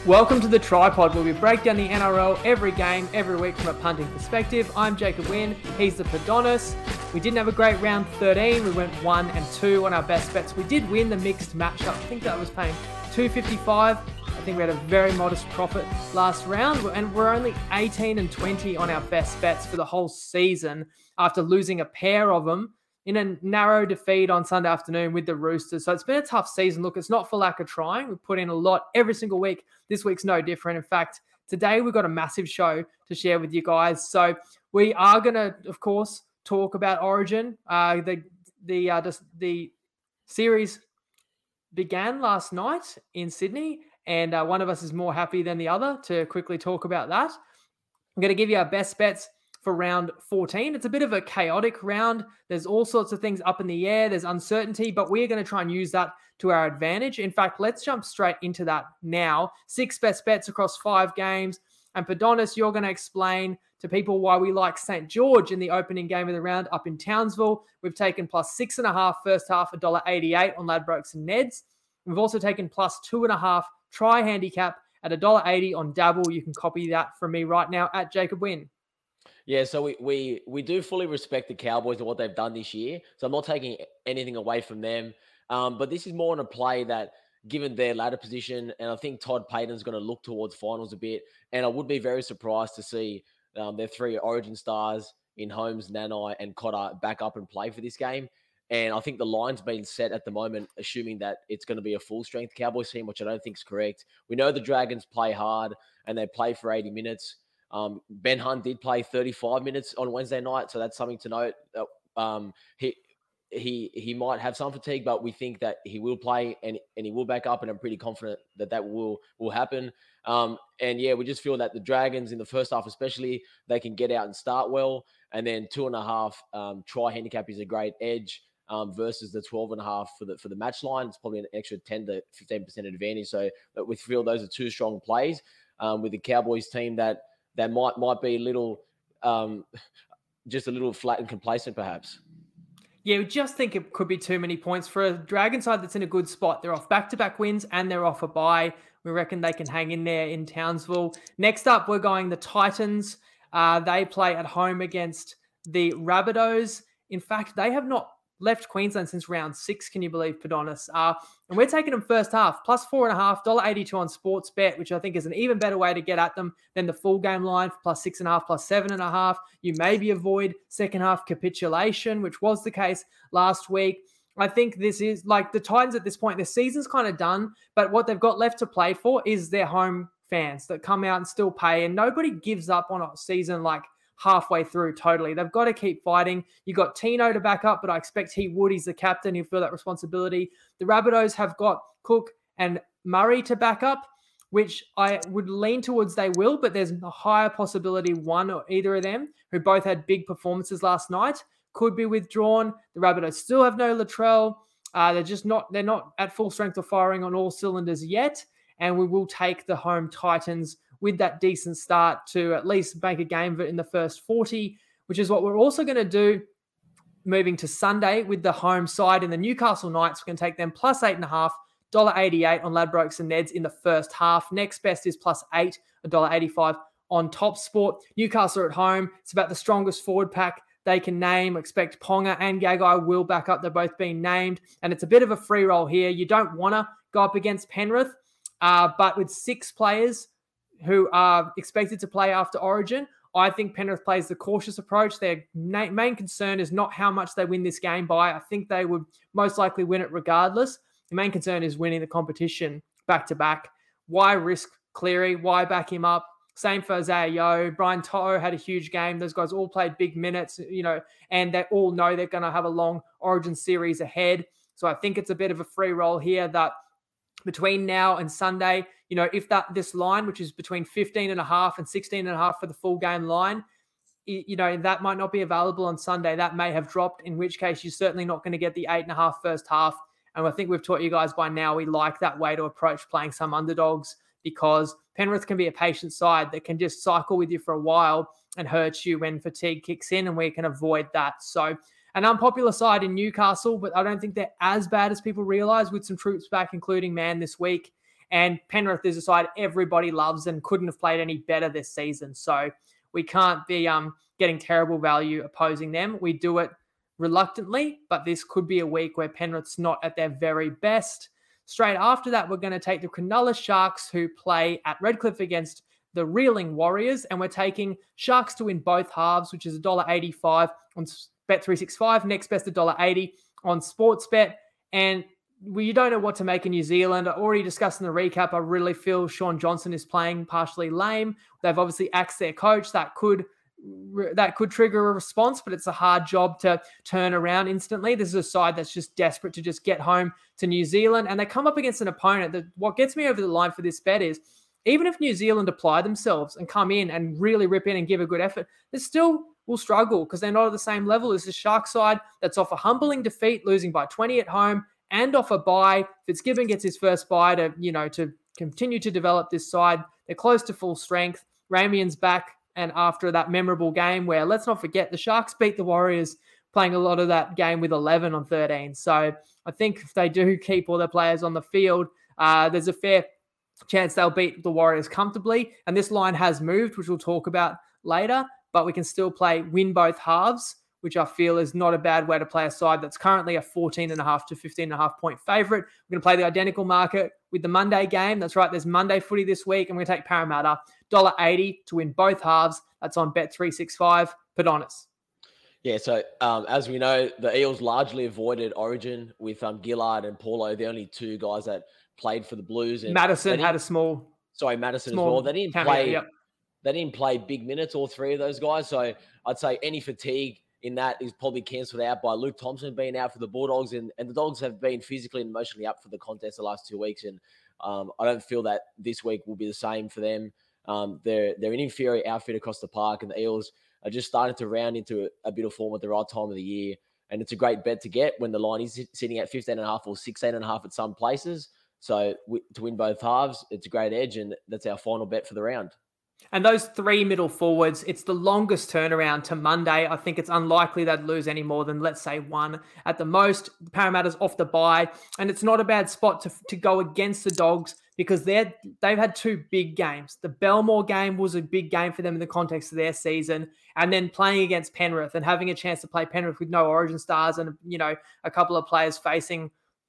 Welcome to the Tripod, where we break down the NRL every game, every week from a punting perspective. I'm Jacob Wynn, he's the Padonis. We didn't have a great round 13, we went 1 and 2 on our best bets. We did win the mixed matchup, I think that was paying $2.55. I think we had a very modest profit last round, and we're only 18 and 20 on our best bets for the whole season after losing a pair of them in a narrow defeat on Sunday afternoon with the Roosters. So it's been a tough season. Look, it's not for lack of trying. We've put in a lot every single week. This week's no different. In fact, today we've got a massive show to share with you guys. So we are going to, of course, talk about Origin. The series began last night in Sydney, and one of us is more happy than the other to quickly talk about that. I'm going to give you our best bets for round 14. It's a bit of a chaotic round. There's all sorts of things up in the air. There's uncertainty, but we're going to try and use that to our advantage. In fact, let's jump straight into that now. 6 best bets across 5 games. And Padonis, you're going to explain to people why we like St. George in the opening game of the round up in Townsville. We've taken plus 6.5 first half, $1.88 on Ladbrokes and Neds. We've also taken plus 2.5 try handicap at $1.80 on Dabble. You can copy that from me right now at Jacob Wynn. Yeah, so we do fully respect the Cowboys and what they've done this year. So I'm not taking anything away from them. But this is more on a play that, given their ladder position, and I think Todd Payten's going to look towards finals a bit. And I would be very surprised to see their 3 Origin stars in Holmes, Nanai, and Cotter back up and play for this game. And I think the line's been set at the moment, assuming that it's going to be a full-strength Cowboys team, which I don't think is correct. We know the Dragons play hard, and they play for 80 minutes. Ben Hunt did play 35 minutes on Wednesday night, so that's something to note. He might have some fatigue, but we think that he will play and he will back up, and I'm pretty confident that will happen. And yeah, we just feel that the Dragons in the first half especially, they can get out and start well, and then 2.5 try handicap is a great edge versus the 12.5 for the match line. It's probably an extra 10 to 15% advantage. So we feel those are 2 strong plays with the Cowboys team that might be a little just a little flat and complacent perhaps. Yeah, we just think it could be too many points for a Dragon side that's in a good spot. They're off back-to-back wins and they're off a bye. We reckon they can hang in there in Townsville. Next up, we're going the Titans. They play at home against the Rabbitohs. In fact, they have not left Queensland since round 6, can you believe, Padonis? And we're taking them first half, plus 4.5, $1.82 on Sportsbet, which I think is an even better way to get at them than the full game line for plus 6.5, plus 7.5. You maybe avoid second half capitulation, which was the case last week. I think this is like the Titans at this point, their season's kind of done, but what they've got left to play for is their home fans that come out and still pay, and nobody gives up on a season like halfway through totally. They've got to keep fighting. You got Tino to back up, but I expect he would. He's the captain. He'll feel that responsibility. The Rabbitohs have got Cook and Murray to back up, which I would lean towards they will, but there's a higher possibility one or either of them, who both had big performances last night, could be withdrawn. The Rabbitohs still have no Latrell. They're not at full strength or firing on all cylinders yet, and we will take the home Titans with that decent start to at least make a game of it in the first 40, which is what we're also going to do moving to Sunday with the home side in the Newcastle Knights. We can take them plus 8.5, $1.88 on Ladbrokes and Neds in the first half. Next best is plus 8, $1.85 on Top Sport. Newcastle are at home. It's about the strongest forward pack they can name. Expect Ponga and Gagai will back up. They're both being named. And it's a bit of a free roll here. You don't want to go up against Penrith, but with 6 players who are expected to play after Origin, I think Penrith plays the cautious approach. Their main concern is not how much they win this game by. I think they would most likely win it regardless. The main concern is winning the competition back-to-back. Why risk Cleary? Why back him up? Same for Isaiah Yeo. Brian To'o had a huge game. Those guys all played big minutes, and they all know they're going to have a long Origin series ahead. So I think it's a bit of a free roll here that between now and Sunday, if this line, which is between 15.5 and 16.5 for the full game line, that might not be available on Sunday. That may have dropped, in which case you're certainly not going to get the 8.5 first half. And I think we've taught you guys by now, we like that way to approach playing some underdogs, because Penrith can be a patient side that can just cycle with you for a while and hurt you when fatigue kicks in, and we can avoid that. So an unpopular side in Newcastle, but I don't think they're as bad as people realize, with some troops back, including Mann this week. And Penrith is a side everybody loves and couldn't have played any better this season. So we can't be getting terrible value opposing them. We do it reluctantly, but this could be a week where Penrith's not at their very best. Straight after that, we're going to take the Cronulla Sharks, who play at Redcliffe against the Reeling Warriors, and we're taking Sharks to win both halves, which is $1.85 on Bet365. Next best $1.80 on Sportsbet. And we don't know what to make of New Zealand. I already discussed in the recap, I really feel Sean Johnson is playing partially lame. They've obviously axed their coach. That could trigger a response, but it's a hard job to turn around instantly. This is a side that's just desperate to just get home to New Zealand, and they come up against an opponent that what gets me over the line for this bet is even if New Zealand apply themselves and come in and really rip in and give a good effort, they still will struggle because they're not at the same level as the Shark side that's off a humbling defeat, losing by 20 at home, and off a bye. Fitzgibbon gets his first bye to continue to develop this side. They're close to full strength. Ramian's back. And after that memorable game where, let's not forget, the Sharks beat the Warriors, playing a lot of that game with 11 on 13. So I think if they do keep all their players on the field, there's a fair chance they'll beat the Warriors comfortably. And this line has moved, which we'll talk about later, but we can still win both halves, which I feel is not a bad way to play a side that's currently a 14.5 to 15.5 point favorite. We're going to play the identical market with the Monday game. That's right, there's Monday footy this week, and we're going to take Parramatta, $1.80 to win both halves. That's on Bet365. Adonis. Yeah, so as we know, the Eels largely avoided Origin with Gillard and Paulo, the only two guys that played for the Blues. And Madison had a small... Sorry, Madison as well. They didn't cameo, play... Yep. They didn't play big minutes, all three of those guys. So I'd say any fatigue in that is probably cancelled out by Luke Thompson being out for the Bulldogs. And the Dogs have been physically and emotionally up for the contest the last 2 weeks. And I don't feel that this week will be the same for them. They're an inferior outfit across the park, and the Eels are just starting to round into a bit of form at the right time of the year. And it's a great bet to get when the line is sitting at 15.5 or 16.5 at some places. So to win both halves, it's a great edge, and that's our final bet for the round. And those three middle forwards, it's the longest turnaround to Monday. I think it's unlikely they'd lose any more than, let's say, one at the most. The Parramatta's off the bye, and it's not a bad spot to go against the Dogs because they've had two big games. The Belmore game was a big game for them in the context of their season, and then playing against Penrith and having a chance to play Penrith with no Origin stars and, a couple of players facing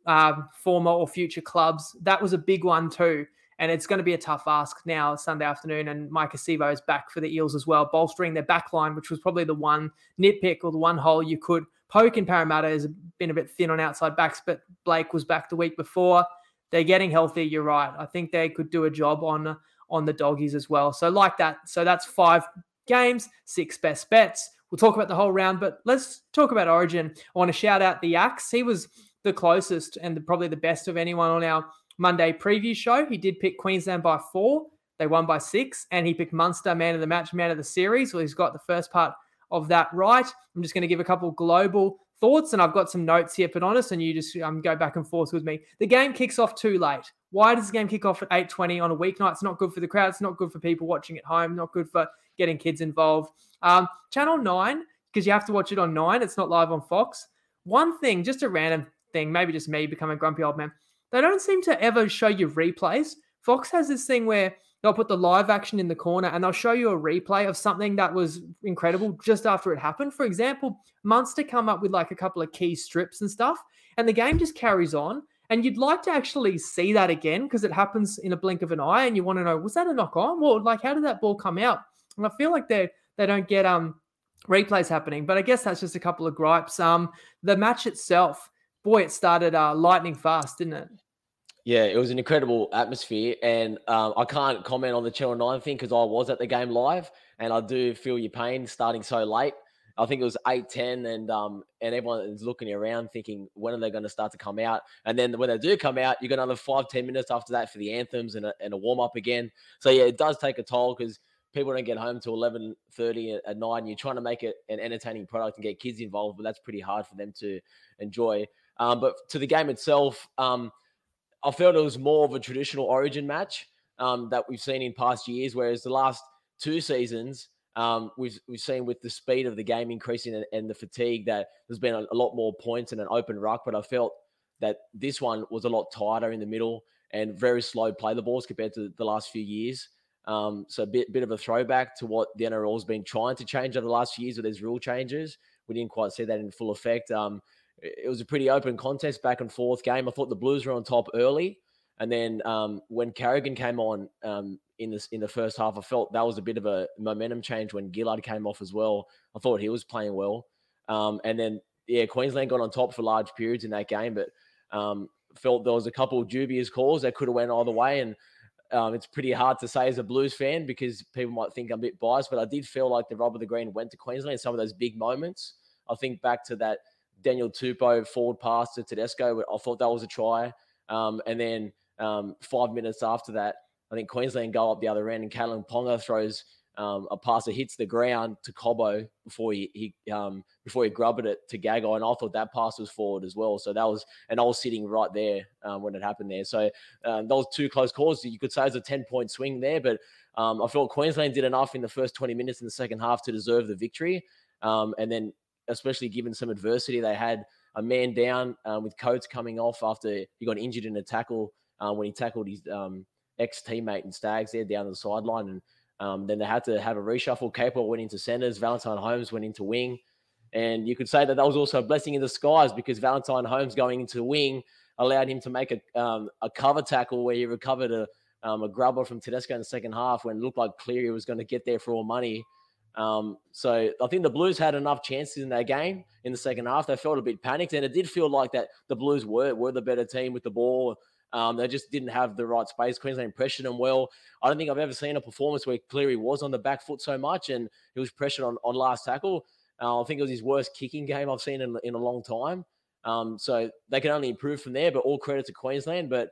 former or future clubs. That was a big one too. And it's going to be a tough ask now Sunday afternoon. And Mike Acevo is back for the Eels as well, bolstering their back line, which was probably the one nitpick or the one hole you could poke in. Parramatta has been a bit thin on outside backs, but Blake was back the week before. They're getting healthy. You're right. I think they could do a job on the Doggies as well. So like that. So that's 5 games, 6 best bets. We'll talk about the whole round, but let's talk about Origin. I want to shout out the Axe. He was the closest and probably the best of anyone on our Monday preview show. He did pick Queensland by 4. They won by 6. And he picked Munster man of the match, man of the series. Well, he's got the first part of that right. I'm just going to give a couple global thoughts, and I've got some notes here, Adonis, and you just go back and forth with me. The game kicks off too late. Why does the game kick off at 8:20 on a weeknight? It's not good for the crowd. It's not good for people watching at home. Not good for getting kids involved. Channel 9, because you have to watch it on 9. It's not live on Fox. One thing, just a random thing, maybe just me becoming a grumpy old man. They don't seem to ever show you replays. Fox has this thing where they'll put the live action in the corner and they'll show you a replay of something that was incredible just after it happened. For example, Munster come up with like a couple of key strips and stuff, and the game just carries on. And you'd like to actually see that again because it happens in a blink of an eye, and you want to know, was that a knock on? Well, like, how did that ball come out? And I feel like they don't get replays happening, but I guess that's just a couple of gripes. The match itself, boy, it started lightning fast, didn't it? Yeah, it was an incredible atmosphere, and I can't comment on the Channel 9 thing because I was at the game live, and I do feel your pain starting so late. I think it was 8:10, and everyone is looking around thinking, when are they going to start to come out? And then when they do come out, you got another 5-10 minutes after that for the anthems and a warm-up again. So, yeah, it does take a toll because people don't get home till 11:30 at night, and you're trying to make it an entertaining product and get kids involved, but that's pretty hard for them to enjoy. But to the game itself, I felt it was more of a traditional Origin match that we've seen in past years, whereas the last 2 seasons, we've seen with the speed of the game increasing and the fatigue that there's been a lot more points and an open ruck. But I felt that this one was a lot tighter in the middle, and very slow play the balls compared to the last few years. So a bit of a throwback to what the NRL has been trying to change over the last few years with these rule changes. We didn't quite see that in full effect. It was a pretty open contest, back and forth game. I thought the Blues were on top early, and then when Carrigan came on in the first half, I felt that was a bit of a momentum change when Gillard came off as well. I thought he was playing well, and then Queensland got on top for large periods in that game, but felt there was a couple of dubious calls that could have went either way, and it's pretty hard to say as a Blues fan because people might think I'm a bit biased, but I did feel like the rub of the green went to Queensland in some of those big moments. I think back to that Daniel Tupou forward pass to Tedesco. I thought that was a try. And then 5 minutes after that, I think Queensland go up the other end and Kalyn Ponga throws a pass that hits the ground to Cobbo before he grubbed it to Gagai, and I thought that pass was forward as well. So that was, and I was sitting right there when it happened there. So those two close calls, you could say it's a 10-point swing there, but I felt Queensland did enough in the first 20 minutes in the second half to deserve the victory. And then, especially given some adversity, they had a man down with Coates coming off after he got injured in a tackle when he tackled his ex-teammate in Stags there down the sideline, and then they had to have a reshuffle. Capewell went into centres. Valentine Holmes went into wing. And you could say that was also a blessing in disguise because Valentine Holmes going into wing allowed him to make a cover tackle where he recovered a grubber from Tedesco in the second half when it looked like Cleary was going to get there for all money. So I think the Blues had enough chances in that game in the second half. They felt a bit panicked, and it did feel like that the Blues were the better team with the ball. They just didn't have the right space. Queensland pressured them well. I don't think I've ever seen a performance where Cleary was on the back foot so much and he was pressured on last tackle. I think it was his worst kicking game I've seen in a long time. So they can only improve from there, but all credit to Queensland. But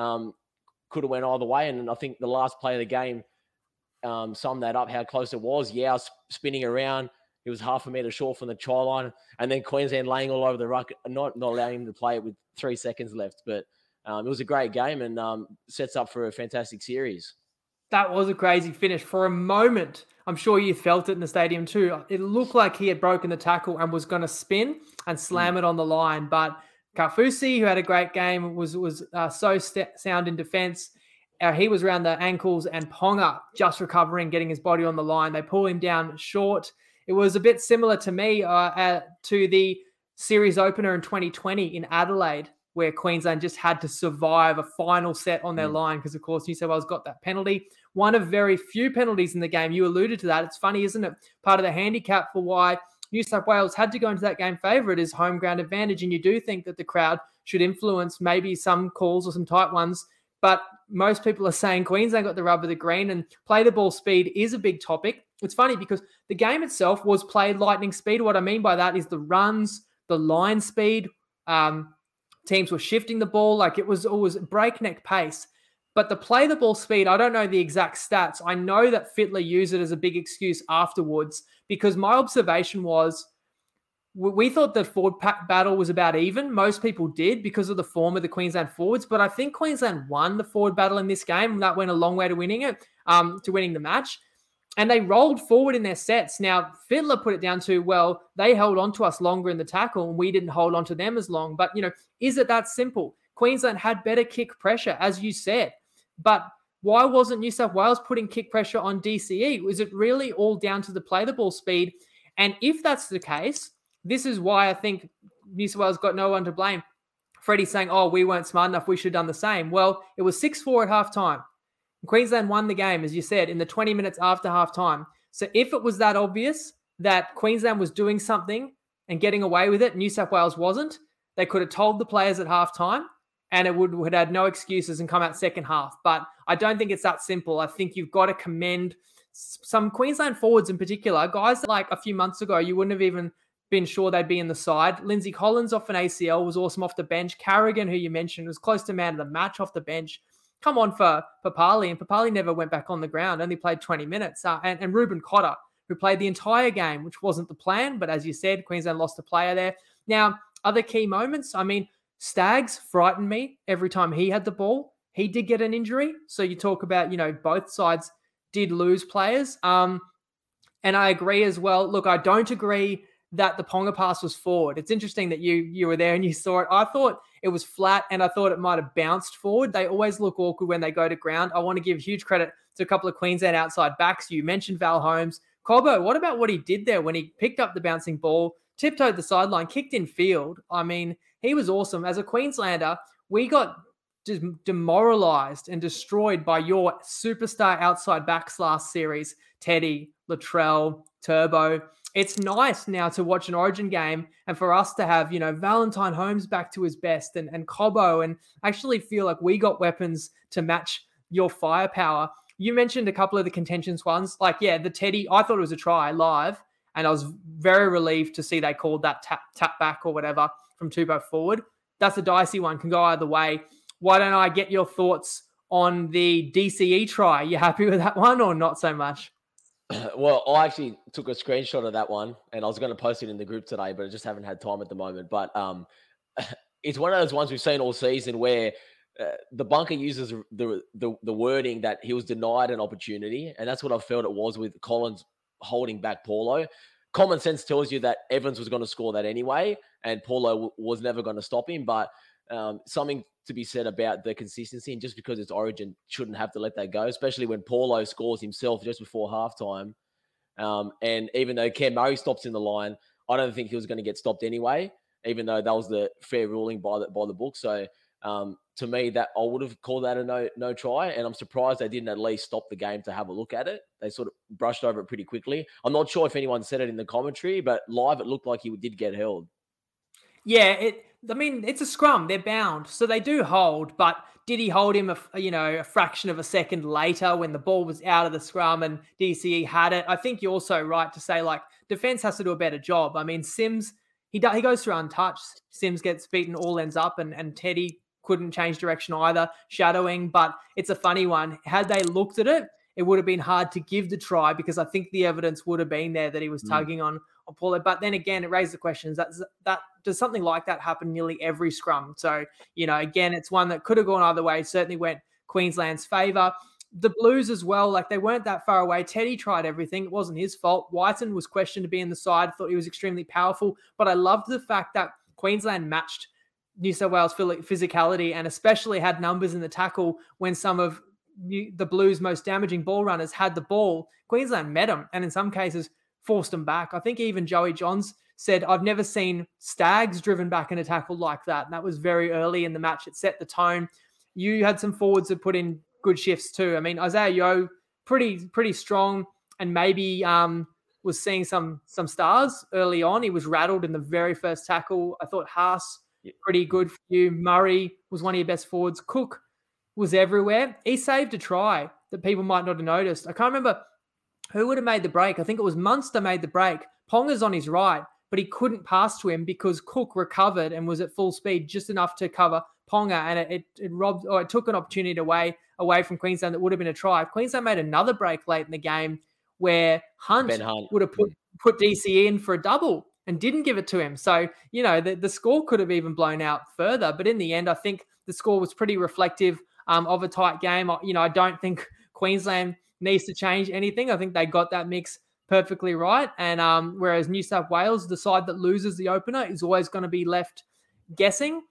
could have went either way. And I think the last play of the game summed that up, how close it was. Yeah, spinning around. He was half a metre short from the try line. And then Queensland laying all over the ruck, not allowing him to play it with 3 seconds left. But it was a great game and sets up for a fantastic series. That was a crazy finish. For a moment, I'm sure you felt it in the stadium too. It looked like he had broken the tackle and was going to spin and slam it on the line. But Kaufusi, who had a great game, was so sound in defense. He was around the ankles, and Ponga just recovering, getting his body on the line. They pull him down short. It was a bit similar to me to the series opener in 2020 in Adelaide, where Queensland just had to survive a final set on their line because, of course, New South Wales got that penalty. One of very few penalties in the game. You alluded to that. It's funny, isn't it? Part of the handicap for why New South Wales had to go into that game favourite is home ground advantage, and you do think that the crowd should influence maybe some calls or some tight ones, but most people are saying Queensland got the rub of the green, and play the ball speed is a big topic. It's funny because the game itself was played lightning speed. What I mean by that is the runs, the line speed, teams were shifting the ball. Like it was breakneck pace. But the play the ball speed, I don't know the exact stats. I know that Fittler used it as a big excuse afterwards because my observation was we thought the forward battle was about even. Most people did because of the form of the Queensland forwards. But I think Queensland won the forward battle in this game. And that went a long way to winning it, to winning the match. And they rolled forward in their sets. Now, Fittler put it down to, well, they held on to us longer in the tackle and we didn't hold on to them as long. But, is it that simple? Queensland had better kick pressure, as you said. But why wasn't New South Wales putting kick pressure on DCE? Was it really all down to the play the ball speed? And if that's the case, this is why I think New South Wales got no one to blame. Freddie's saying, we weren't smart enough, we should have done the same. Well, it was 6-4 at halftime. Queensland won the game, as you said, in the 20 minutes after halftime. So if it was that obvious that Queensland was doing something and getting away with it, New South Wales wasn't, they could have told the players at halftime and it would have had no excuses and come out second half. But I don't think it's that simple. I think you've got to commend some Queensland forwards in particular, guys that like a few months ago, you wouldn't have even been sure they'd be in the side. Lindsay Collins off an ACL was awesome off the bench. Carrigan, who you mentioned, was close to man of the match off the bench. Come on for Papali, and Papali never went back on the ground, only played 20 minutes. And Ruben Cotter, who played the entire game, which wasn't the plan, but as you said, Queensland lost a player there. Now, other key moments, Stags frightened me every time he had the ball. He did get an injury, so you talk about, both sides did lose players. And I agree as well. Look, I don't agree that the Ponga pass was forward. It's interesting that you were there and you saw it. I thought it was flat and I thought it might have bounced forward. They always look awkward when they go to ground. I want to give huge credit to a couple of Queensland outside backs. You mentioned Val Holmes. Cobbo, what about what he did there when he picked up the bouncing ball, tiptoed the sideline, kicked in field? I mean, he was awesome. As a Queenslander, we got demoralized and destroyed by your superstar outside backs last series, Teddy, Latrell, Turbo. It's nice now to watch an Origin game and for us to have, Valentine Holmes back to his best and Cobbo, and actually feel like we got weapons to match your firepower. You mentioned a couple of the contentions ones. The Teddy, I thought it was a try live, and I was very relieved to see they called that tap back or whatever from Tupou forward. That's a dicey one, can go either way. Why don't I get your thoughts on the DCE try? You happy with that one or not so much? Well, I actually took a screenshot of that one and I was going to post it in the group today, but I just haven't had time at the moment. But it's one of those ones we've seen all season where the bunker uses the wording that he was denied an opportunity. And that's what I felt it was with Collins holding back Paulo. Common sense tells you that Evans was going to score that anyway, and Paulo was never going to stop him. But something to be said about the consistency, and just because it's Origin, shouldn't have to let that go, especially when Paulo scores himself just before halftime. And even though Cam Murray stops in the line, I don't think he was going to get stopped anyway, even though that was the fair ruling by the book. So to me, that I would have called that a no try, and I'm surprised they didn't at least stop the game to have a look at it. They sort of brushed over it pretty quickly. I'm not sure if anyone said it in the commentary, but live it looked like he did get held. Yeah, it's a scrum. They're bound, so they do hold. But did he hold him a fraction of a second later when the ball was out of the scrum and DCE had it? I think you're also right to say defense has to do a better job. I mean, Sims he goes through untouched. Sims gets beaten all ends up, and Teddy couldn't change direction either, shadowing. But it's a funny one. Had they looked at it, it would have been hard to give the try because I think the evidence would have been there that he was tugging on Paulo. But then again, it raised the questions that does something like that happen nearly every scrum? So, again, it's one that could have gone either way. Certainly went Queensland's favour. The Blues as well, they weren't that far away. Teddy tried everything. It wasn't his fault. Whiten was questioned to be in the side. Thought he was extremely powerful. But I loved the fact that Queensland matched New South Wales physicality and especially had numbers in the tackle when some of the Blues' most damaging ball runners had the ball. Queensland met them and in some cases forced them back. I think even Joey Johns said, I've never seen Stags driven back in a tackle like that. And that was very early in the match. It set the tone. You had some forwards that put in good shifts too. I mean, Isaiah Yeo, pretty strong and maybe was seeing some stars early on. He was rattled in the very first tackle. I thought Haas, pretty good for you. Murray was one of your best forwards. Cook was everywhere. He saved a try that people might not have noticed. I can't remember who would have made the break. I think it was Munster made the break. Ponga's on his right, but he couldn't pass to him because Cook recovered and was at full speed just enough to cover Ponga, and it took an opportunity away from Queensland that would have been a try. Queensland made another break late in the game where Hunt would have put DC in for a double and didn't give it to him. So, the score could have even blown out further. But in the end, I think the score was pretty reflective of a tight game. I don't think Queensland needs to change anything. I think they got that mix perfectly right. And whereas New South Wales, the side that loses the opener, is always going to be left guessing.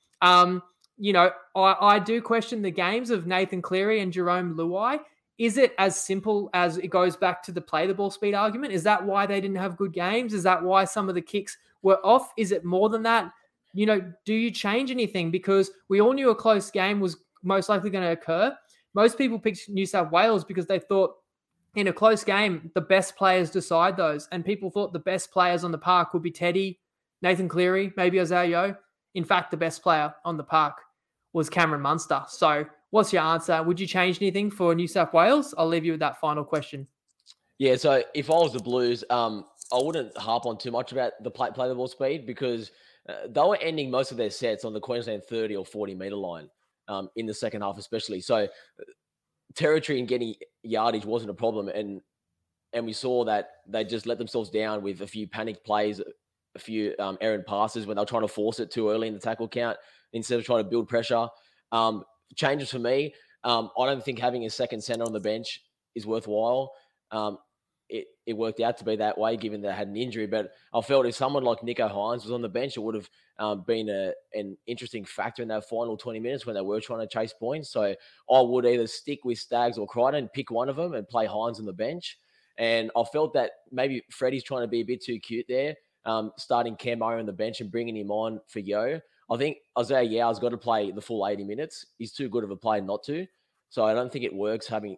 I do question the games of Nathan Cleary and Jerome Luai. Is it as simple as it goes back to the play the ball speed argument? Is that why they didn't have good games? Is that why some of the kicks were off? Is it more than that? Do you change anything? Because we all knew a close game was most likely going to occur. Most people picked New South Wales because they thought in a close game, the best players decide those. And people thought the best players on the park would be Teddy, Nathan Cleary, maybe Isaiah Yeo. In fact, the best player on the park was Cameron Munster. So what's your answer? Would you change anything for New South Wales? I'll leave you with that final question. Yeah, so if I was the Blues, I wouldn't harp on too much about the play the ball speed because they were ending most of their sets on the Queensland 30 or 40 metre line in the second half especially. So territory and getting yardage wasn't a problem. And we saw that they just let themselves down with a few panic plays, a few errant passes when they were trying to force it too early in the tackle count instead of trying to build pressure. Changes for me. I don't think having a second centre on the bench is worthwhile. it worked out to be that way, given they had an injury. But I felt if someone like Nico Hines was on the bench, it would have been an interesting factor in that final 20 minutes when they were trying to chase points. So I would either stick with Staggs or Crichton, pick one of them and play Hines on the bench. And I felt that maybe Freddie's trying to be a bit too cute there, starting Cam Murray on the bench and bringing him on for Yeo. I think Isaiah Yau's got to play the full 80 minutes. He's too good of a player not to. So I don't think it works having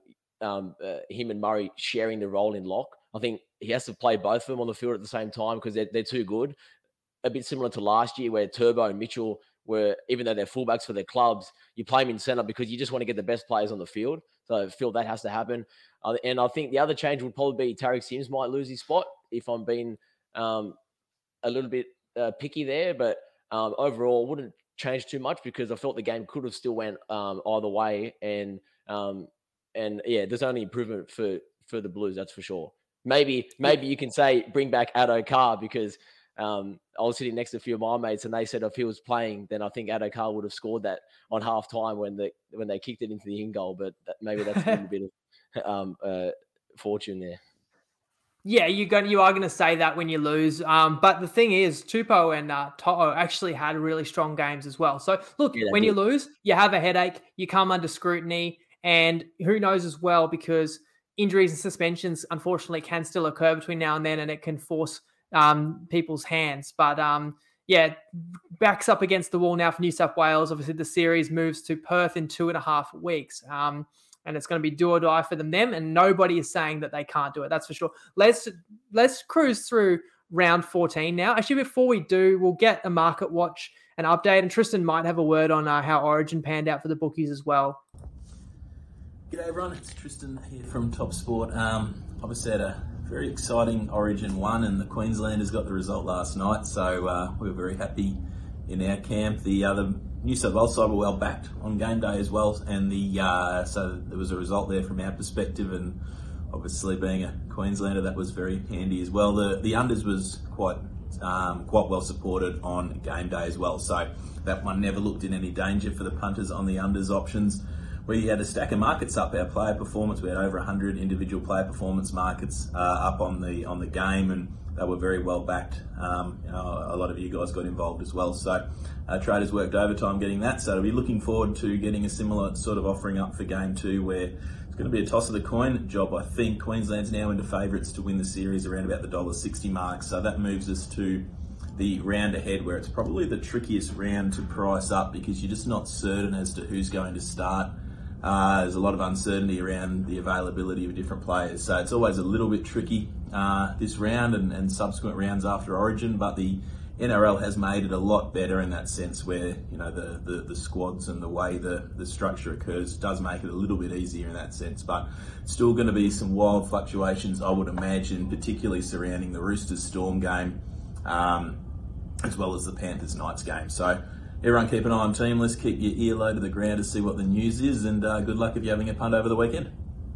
him and Murray sharing the role in lock. I think he has to play both of them on the field at the same time because they're too good. A bit similar to last year where Turbo and Mitchell were, even though they're fullbacks for their clubs, you play them in centre because you just want to get the best players on the field. So I feel that has to happen. And I think the other change would probably be Tariq Sims might lose his spot if I'm being a little bit picky there. But overall, wouldn't change too much because I felt the game could have still went either way. And yeah, there's only improvement for the Blues, that's for sure. Maybe you can say bring back Addo Carr because I was sitting next to a few of my mates and they said if he was playing, then I think Addo Carr would have scored that on half time when they kicked it into the in goal. But maybe that's a little bit of fortune there. Yeah, you are going to say that when you lose. But the thing is, Tupou and To'o actually had really strong games as well. So look, when you lose, you have a headache, you come under scrutiny, and who knows as well, because injuries and suspensions, unfortunately, can still occur between now and then, and it can force people's hands. But yeah, backs up against the wall now for New South Wales. Obviously, the series moves to Perth in 2.5 weeks. And it's going to be do or die for them, and nobody is saying that they can't do it. That's for sure. Let's cruise through round 14 now. Actually, before we do, we'll get a market watch and update, and Tristan might have a word on how Origin panned out for the bookies as well. G'day everyone, it's Tristan here from Top Sport. Obviously had a very exciting Origin 1 and the Queenslanders got the result last night, so we were very happy in our camp. The New South Wales side were well backed on game day as well, and so there was a result there from our perspective, and obviously being a Queenslander, that was very handy as well. The unders was quite well supported on game day as well, so that one never looked in any danger for the punters on the unders options. We had a stack of markets up. Our player performance, we had over 100 individual player performance markets up on the game, and they were very well backed. A lot of you guys got involved as well. So traders worked overtime getting that. So we'll be looking forward to getting a similar sort of offering up for game 2, where it's going to be a toss of the coin job, I think. Queensland's now into favourites to win the series around about the $1.60 mark. So that moves us to the round ahead, where it's probably the trickiest round to price up because you're just not certain as to who's going to start. There's a lot of uncertainty around the availability of different players. So it's always a little bit tricky this round and subsequent rounds after Origin, but the NRL has made it a lot better in that sense where, you know, the squads and the way the structure occurs does make it a little bit easier in that sense, but still going to be some wild fluctuations, I would imagine, particularly surrounding the Roosters Storm game, as well as the Panthers Knights game. So everyone keep an eye on team. Let's keep your ear low to the ground to see what the news is, and good luck if you're having a punt over the weekend.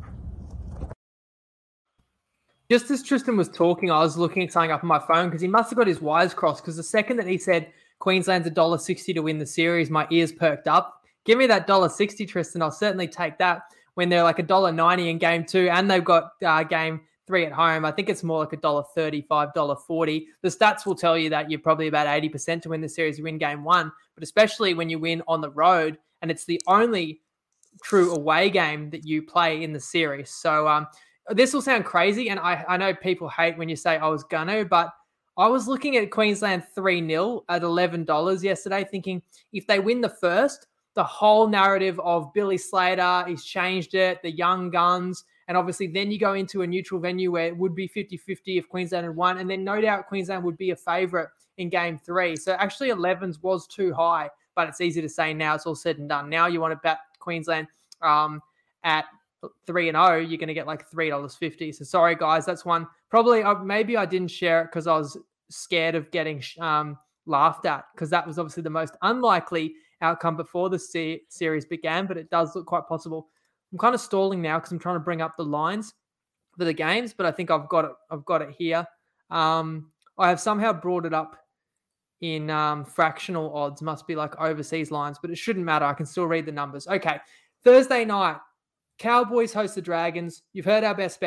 Just as Tristan was talking, I was looking at something up on my phone because he must have got his wires crossed, because the second that he said Queensland's $1.60 to win the series, my ears perked up. Give me that $1.60, Tristan. I'll certainly take that when they're like $1.90 in game 2 and they've got game 3 at home. I think it's more like $1.35, $1.40. The stats will tell you that you're probably about 80% to win the series, you win game 1, but especially when you win on the road and it's the only true away game that you play in the series. So this will sound crazy, and I know people hate when you say I was gonna, but I was looking at Queensland 3-0 at $11 yesterday, thinking if they win the first, the whole narrative of Billy Slater, he's changed it, the young guns, and obviously then you go into a neutral venue where it would be 50-50 if Queensland had won, and then no doubt Queensland would be a favourite in game 3. So actually 11s was too high, but it's easy to say now it's all said and done. Now you want to bet Queensland at 3-0, you're going to get like $3.50. So sorry, guys, that's one. Probably, maybe I didn't share it because I was scared of getting laughed at, because that was obviously the most unlikely outcome before the series began, but it does look quite possible. I'm kind of stalling now because I'm trying to bring up the lines for the games, but I think I've got it here. I have somehow brought it up in fractional odds, must be like overseas lines, but it shouldn't matter. I can still read the numbers. Okay, Thursday night, Cowboys host the Dragons. You've heard our best bets.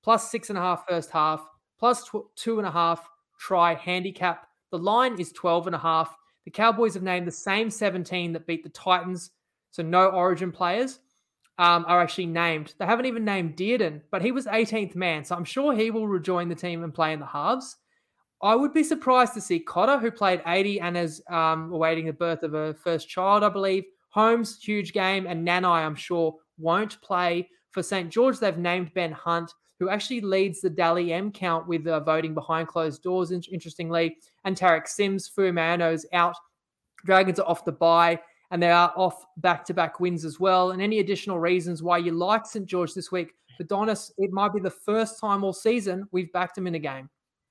plus 6.5 first half, plus 2.5 try handicap. The line is 12.5. The Cowboys have named the same 17 that beat the Titans, so no Origin players are actually named. They haven't even named Dearden, but he was 18th man, so I'm sure he will rejoin the team and play in the halves. I would be surprised to see Cotter, who played 80 and is awaiting the birth of a first child, I believe. Holmes, huge game, and Nanai, I'm sure, won't play for St. George. They've named Ben Hunt, who actually leads the Dally M count with voting behind closed doors, interestingly. And Tarek Sims, Fuimaono's out. Dragons are off the bye, and they are off back-to-back wins as well. And any additional reasons why you like St. George this week? For Donis, it might be the first time all season we've backed him in a game.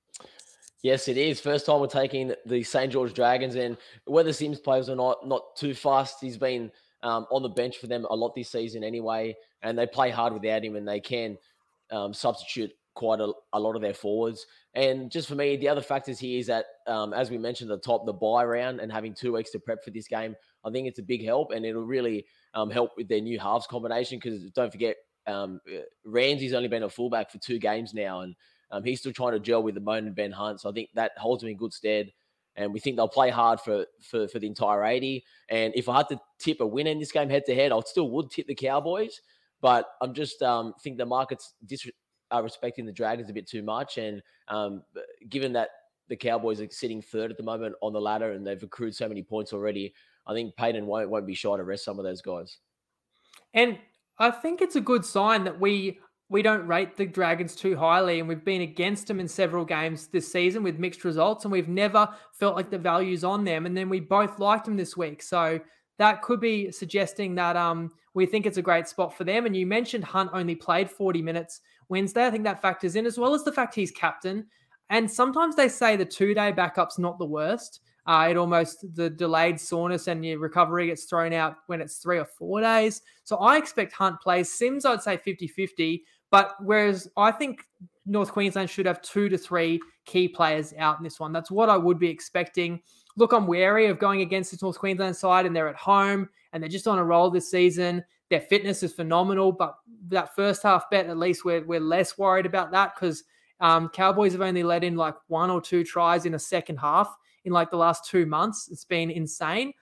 Yes, it is. First time we're taking the St. George Dragons, and whether Sims plays or not too fast. He's been on the bench for them a lot this season anyway, and they play hard without him, and they can substitute quite a lot of their forwards. And just for me, the other factors here is that, as we mentioned at the top, the bye round and having 2 weeks to prep for this game, I think it's a big help, and it'll really help with their new halves combination, because don't forget, Ramsey's only been a fullback for 2 games now, and he's still trying to gel with the Moan and Ben Hunt. So I think that holds him in good stead. And we think they'll play hard for the entire 80. And if I had to tip a win in this game head-to-head, I still would tip the Cowboys. But I'm just think the market's are respecting the Dragons a bit too much. And given that the Cowboys are sitting third at the moment on the ladder and they've accrued so many points already, I think Payton won't be shy to rest some of those guys. And I think it's a good sign that we don't rate the Dragons too highly, and we've been against them in several games this season with mixed results, and we've never felt like the value's on them. And then we both liked them this week. So that could be suggesting that we think it's a great spot for them. And you mentioned Hunt only played 40 minutes Wednesday. I think that factors in, as well as the fact he's captain. And sometimes they say the 2-day backup's not the worst. The delayed soreness and your recovery gets thrown out when it's 3 or 4 days. So I expect Hunt plays. Sims, I'd say 50-50. But whereas I think North Queensland should have 2 to 3 key players out in this one. That's what I would be expecting. Look, I'm wary of going against this North Queensland side, and they're at home and they're just on a roll this season. Their fitness is phenomenal, but that first half bet, at least we're less worried about that, because Cowboys have only let in like 1 or 2 tries in a second half in like the last 2 months. It's been insane.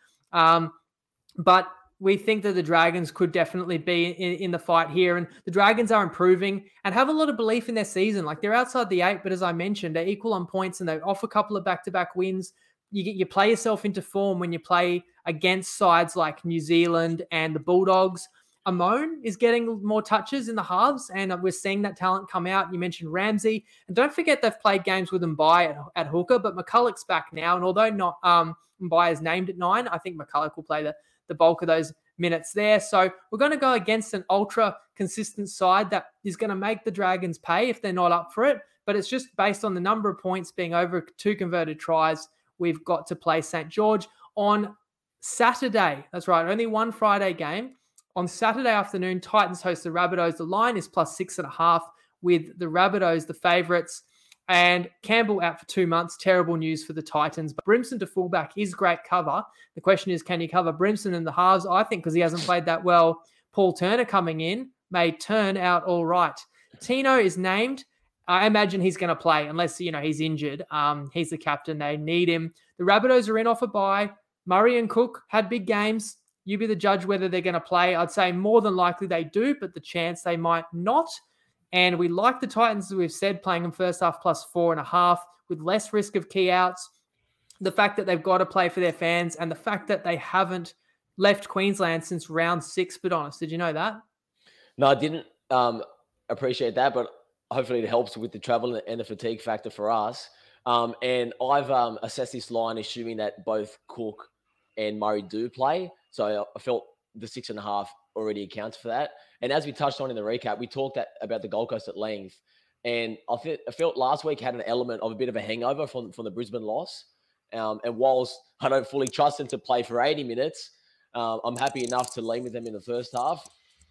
But we think that the Dragons could definitely be in the fight here. And the Dragons are improving and have a lot of belief in their season. Like, they're outside the 8, but as I mentioned, they're equal on points and they're off a couple of back-to-back wins. You play yourself into form when you play against sides like New Zealand and the Bulldogs. Amon is getting more touches in the halves, and we're seeing that talent come out. You mentioned Ramsey. And don't forget they've played games with Mbai at hooker, but McCulloch's back now. And although not Mbai is named at 9, I think McCulloch will play the bulk of those minutes there. So we're going to go against an ultra consistent side that is going to make the Dragons pay if they're not up for it. But it's just based on the number of points being over 2 converted tries. We've got to play St. George on Saturday. That's right. Only one Friday game. On Saturday afternoon, Titans host the Rabbitohs. The line is plus 6.5 with the Rabbitohs, the favourites. And Campbell out for 2 months. Terrible news for the Titans. But Brimson to fullback is great cover. The question is, can you cover Brimson in the halves? I think because he hasn't played that well. Paul Turner coming in may turn out all right. Tino is named. I imagine he's going to play unless, he's injured. He's the captain. They need him. The Rabbitohs are in off a bye. Murray and Cook had big games. You be the judge whether they're going to play. I'd say more than likely they do, but the chance they might not. And we like the Titans, as we've said, playing them first half plus 4.5 with less risk of key outs. The fact that they've got to play for their fans and the fact that they haven't left Queensland since round 6, but honest. Did you know that? No, I didn't appreciate that, but hopefully it helps with the travel and the fatigue factor for us. And I've assessed this line assuming that both Cook and Murray do play. So I felt the 6.5 already accounts for that. And as we touched on in the recap, we talked about the Gold Coast at length. And I felt last week had an element of a bit of a hangover from the Brisbane loss. And whilst I don't fully trust them to play for 80 minutes, I'm happy enough to lean with them in the first half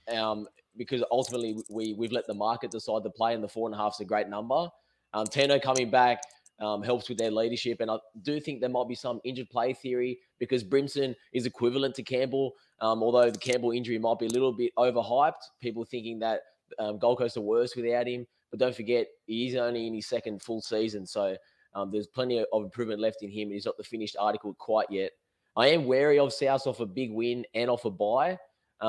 because ultimately we've let the market decide to play, and the 4.5 is a great number. Tano coming back helps with their leadership. And I do think there might be some injured play theory because Brimson is equivalent to Campbell. Although the Campbell injury might be a little bit overhyped, people thinking that Gold Coast are worse without him. but don't forget, he is only in his second full season. So there's plenty of improvement left in him. He's not the finished article quite yet. I am wary of South off a big win and off a bye,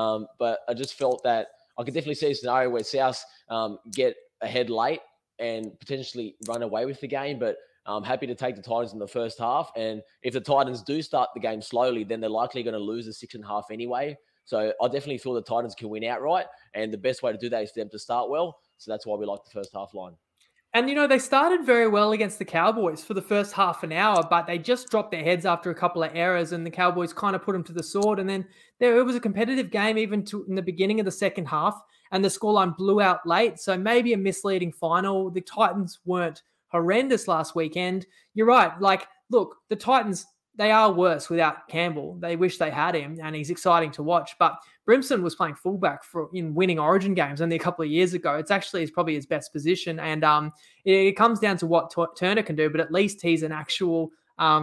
but I just felt that I could definitely see a scenario where South get ahead late and potentially run away with the game, but I'm happy to take the Titans in the first half. And if the Titans do start the game slowly, then they're likely going to lose the 6.5 anyway. So I definitely feel the Titans can win outright. And the best way to do that is for them to start well. So that's why we like the first half line. And, they started very well against the Cowboys for the first half an hour, but they just dropped their heads after a couple of errors, and the Cowboys kind of put them to the sword. And then it was a competitive game even in the beginning of the second half, and the scoreline blew out late. So maybe a misleading final. The Titans weren't horrendous last weekend. You're right. Look, the Titans, they are worse without Campbell. They wish they had him, and he's exciting to watch. But Brimson was playing fullback in winning Origin games only a couple of years ago. It's actually probably his best position, and it comes down to what Turner can do. But at least he's an actual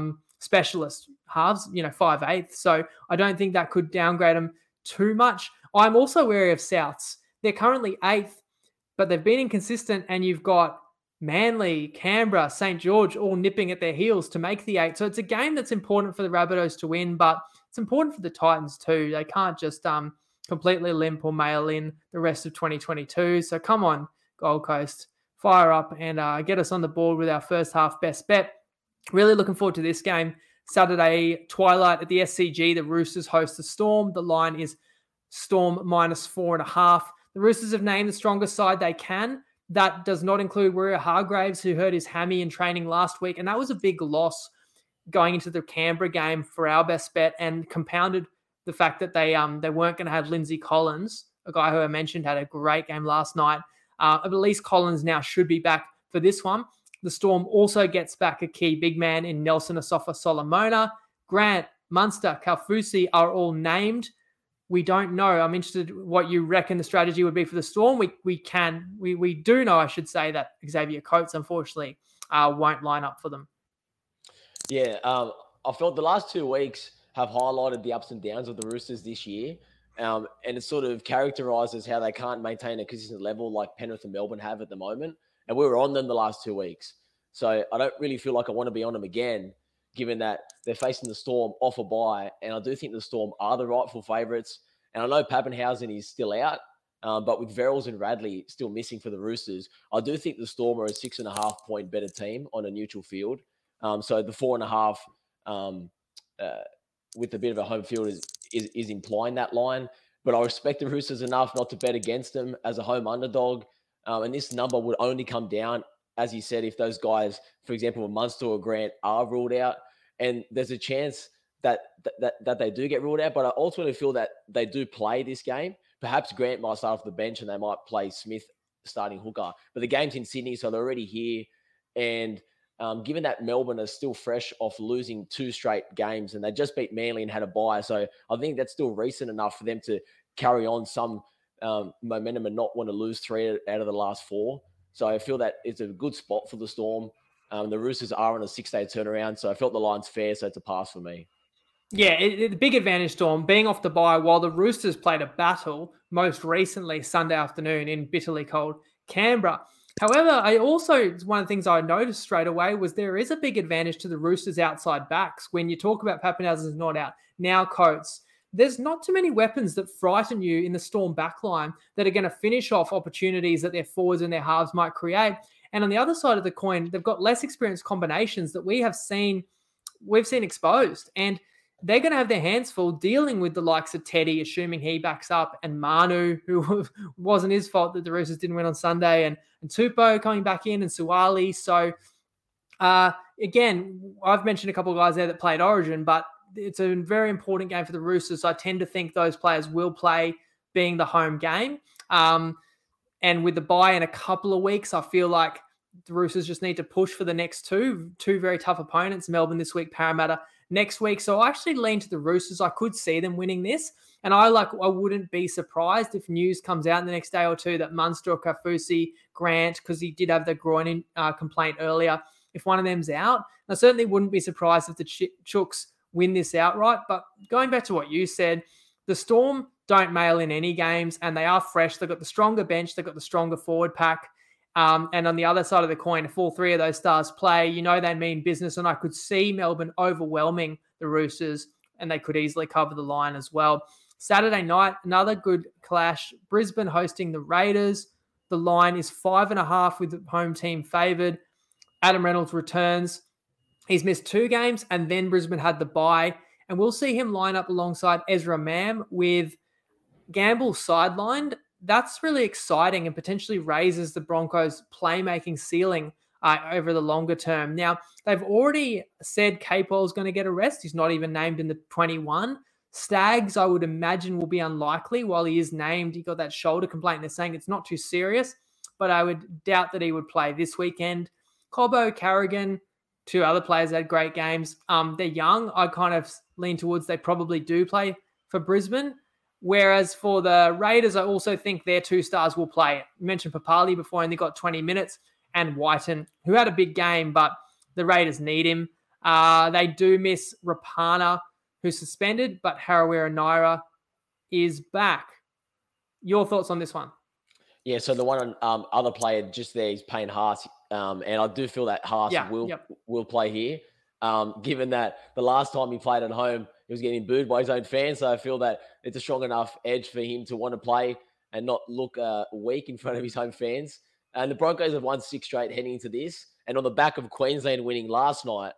specialist halves, 5'8". So I don't think that could downgrade him too much. I'm also wary of Souths. They're currently 8th, but they've been inconsistent, and you've got Manly, Canberra, St. George all nipping at their heels to make the 8. So it's a game that's important for the Rabbitohs to win, but it's important for the Titans too. They can't just completely limp or mail in the rest of 2022. So come on, Gold Coast, fire up and get us on the board with our first half best bet. Really looking forward to this game. Saturday twilight at the SCG, the Roosters host the Storm. The line is Storm -4.5. The Roosters have named the strongest side they can. That does not include Warrior-Hargreaves, who hurt his hammy in training last week. And that was a big loss going into the Canberra game for our best bet, and compounded the fact that they weren't going to have Lindsay Collins, a guy who I mentioned had a great game last night. At least Collins now should be back for this one. The Storm also gets back a key big man in Nelson Asofa-Solomona. Grant, Munster, Kaufusi are all named. We don't know. I'm interested what you reckon the strategy would be for the Storm. We do know, I should say, that Xavier Coates, unfortunately, won't line up for them. Yeah, I felt the last 2 weeks have highlighted the ups and downs of the Roosters this year. And it sort of characterises how they can't maintain a consistent level like Penrith and Melbourne have at the moment. And we were on them the last 2 weeks. So I don't really feel like I want to be on them again, given that they're facing the Storm off a bye. And I do think the Storm are the rightful favourites. And I know Pappenhausen is still out, but with Verrills and Radley still missing for the Roosters, I do think the Storm are a 6.5 point better team on a neutral field. So the 4.5 with a bit of a home field is implying that line. But I respect the Roosters enough not to bet against them as a home underdog. And this number would only come down, as you said, if those guys, for example, Munster or Grant, are ruled out. And there's a chance that they do get ruled out. But I ultimately feel that they do play this game. Perhaps Grant might start off the bench and they might play Smith starting hooker. But the game's in Sydney, so they're already here. And given that Melbourne are still fresh off losing 2 straight games and they just beat Manly and had a bye, so I think that's still recent enough for them to carry on some momentum and not want to lose 3 out of the last 4. So I feel that it's a good spot for the Storm. The Roosters are on a 6-day turnaround, so I felt the line's fair, so it's a pass for me. Yeah, the big advantage, Storm, being off the bye while the Roosters played a battle most recently Sunday afternoon in bitterly cold Canberra. However, one of the things I noticed straight away was there is a big advantage to the Roosters' outside backs. When you talk about Pappenhausen's not out, now Coates, there's not too many weapons that frighten you in the Storm backline that are going to finish off opportunities that their forwards and their halves might create. And on the other side of the coin, they've got less experienced combinations that we've seen exposed. And they're going to have their hands full dealing with the likes of Teddy, assuming he backs up, and Manu, who wasn't his fault that the Roosters didn't win on Sunday, and Tupou coming back in, and Suwali. So, again, I've mentioned a couple of guys there that played Origin, but it's a very important game for the Roosters. So I tend to think those players will play being the home game. And with the bye in a couple of weeks, I feel like the Roosters just need to push for the next two very tough opponents, Melbourne this week, Parramatta next week. So I actually lean to the Roosters. I could see them winning this. And I wouldn't be surprised if news comes out in the next day or two that Munster or Kaufusi, Grant, because he did have the groin complaint earlier, if one of them's out. I certainly wouldn't be surprised if the Chooks win this outright. But going back to what you said, the Storm don't mail in any games, and they are fresh. They've got the stronger bench. They've got the stronger forward pack. And on the other side of the coin, if all three of those stars play, you know they mean business. And I could see Melbourne overwhelming the Roosters, and they could easily cover the line as well. Saturday night, another good clash. Brisbane hosting the Raiders. The line is 5.5 with the home team favoured. Adam Reynolds returns. He's missed 2 games, and then Brisbane had the bye. And we'll see him line up alongside Ezra Mam with Gamble sidelined. That's really exciting and potentially raises the Broncos' playmaking ceiling over the longer term. Now, they've already said Capewell is going to get a rest. He's not even named in the 21. Staggs, I would imagine, will be unlikely. While he is named, he got that shoulder complaint. They're saying it's not too serious, but I would doubt that he would play this weekend. Cobbo, Carrigan, 2 other players had great games. They're young. I kind of lean towards they probably do play for Brisbane. Whereas for the Raiders, I also think their 2 stars will play. You mentioned Papali before, only got 20 minutes, and Whiten, who had a big game, but the Raiders need him. They do miss Rapana, who's suspended, but Harawira Naira is back. Your thoughts on this one? Yeah, so the one on other player just there is Payne Haas, and I do feel that Haas will play here, given that the last time he played at home, he was getting booed by his own fans. So I feel that it's a strong enough edge for him to want to play and not look weak in front of his home fans. And the Broncos have won 6 straight heading into this. And on the back of Queensland winning last night,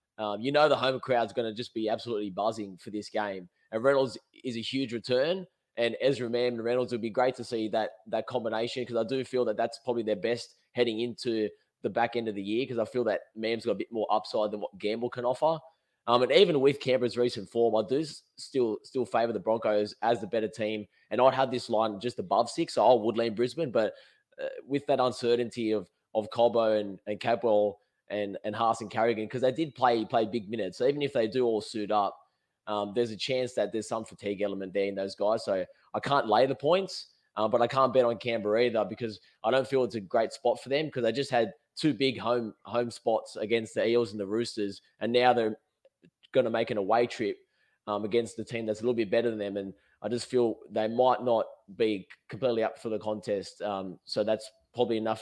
the home crowd's going to just be absolutely buzzing for this game. And Reynolds is a huge return. And Ezra Mam and Reynolds would be great to see that combination, because I do feel that that's probably their best heading into the back end of the year, because I feel that Mam's got a bit more upside than what Gamble can offer. And even with Canberra's recent form, I do still favour the Broncos as the better team. And I'd have this line just above 6, so I would lean Brisbane. But with that uncertainty of Cobbo and Capewell and Haas and Carrigan, because they did play big minutes. So even if they do all suit up, there's a chance that there's some fatigue element there in those guys. So I can't lay the points, but I can't bet on Canberra either, because I don't feel it's a great spot for them, because they just had 2 big home spots against the Eels and the Roosters, and now they're going to make an away trip against the team that's a little bit better than them. And I just feel they might not be completely up for the contest. So that's probably enough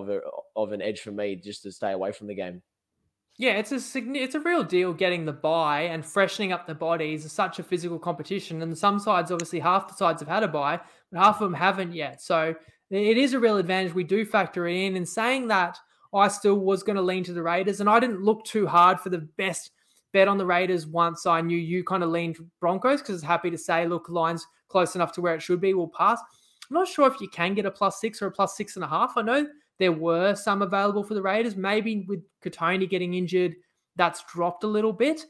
of an edge for me just to stay away from the game. Yeah, it's a real deal getting the bye and freshening up the bodies. It's such a physical competition, and some sides, obviously half the sides have had a bye, but half of them haven't yet. So it is a real advantage. We do factor it in. And saying that, I still was going to lean to the Raiders, and I didn't look too hard for the best bet on the Raiders once I knew you kind of leaned Broncos, because I was happy to say, look, line's close enough to where it should be, we'll pass. I'm not sure if you can get a +6 or a +6.5. I know there were some available for the Raiders. Maybe with Katoni getting injured, that's dropped a little bit.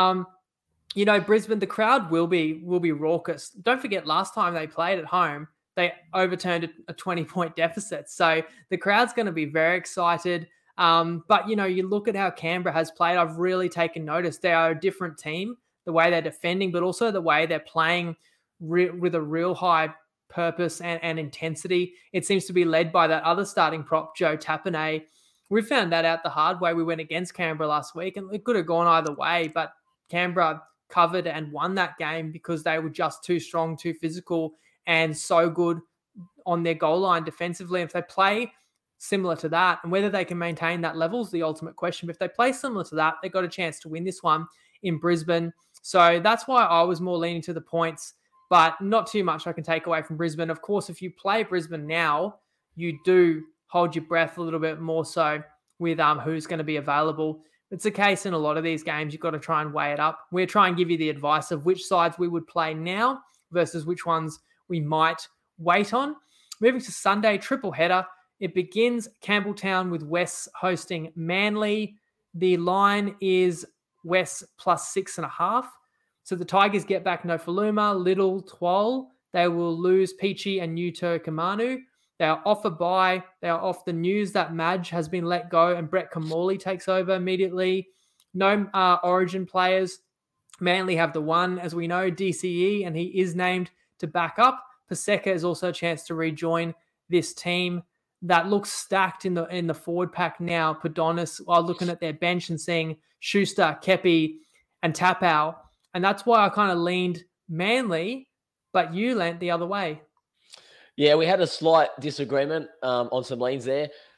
Brisbane, the crowd will be raucous. Don't forget, last time they played at home, they overturned a 20-point deficit. So the crowd's going to be very excited. But, you look at how Canberra has played. I've really taken notice. They are a different team, the way they're defending, but also the way they're playing with a real high purpose and intensity. It seems to be led by that other starting prop, Joe Tapine. We found that out the hard way. We went against Canberra last week, and it could have gone either way, but Canberra covered and won that game because they were just too strong, too physical, and so good on their goal line defensively. If they play similar to that, and whether they can maintain that level is the ultimate question. But if they play similar to that, they've got a chance to win this one in Brisbane. So that's why I was more leaning to the points, but not too much I can take away from Brisbane. Of course, if you play Brisbane now, you do hold your breath a little bit more so with who's going to be available. It's the case in a lot of these games. You've got to try and weigh it up. We're trying to give you the advice of which sides we would play now versus which ones we might wait on. Moving to Sunday, triple header. It begins Campbelltown with West hosting Manly. The line is West +6.5. So the Tigers get back Nofaluma, Little, Twal. They will lose Peachy and New Turkamanu. They are off a bye. They are off the news that Madge has been let go and Brett Kamali takes over immediately. No Origin players. Manly have the one, as we know, DCE, and he is named to back up. Paseka is also a chance to rejoin this team that looks stacked in the forward pack now. Padonis are looking at their bench and seeing Schuster, Kepi, and Tapau. And that's why I kind of leaned Manly, but you leant the other way. Yeah, we had a slight disagreement on some leans there.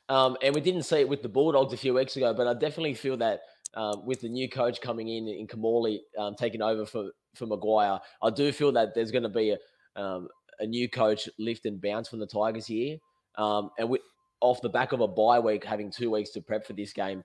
And we didn't see it with the Bulldogs a few weeks ago, but I definitely feel that with the new coach coming in Kamali taking over for Maguire, I do feel that there's going to be a new coach lift and bounce from the Tigers here. And off the back of a bye week, having 2 weeks to prep for this game,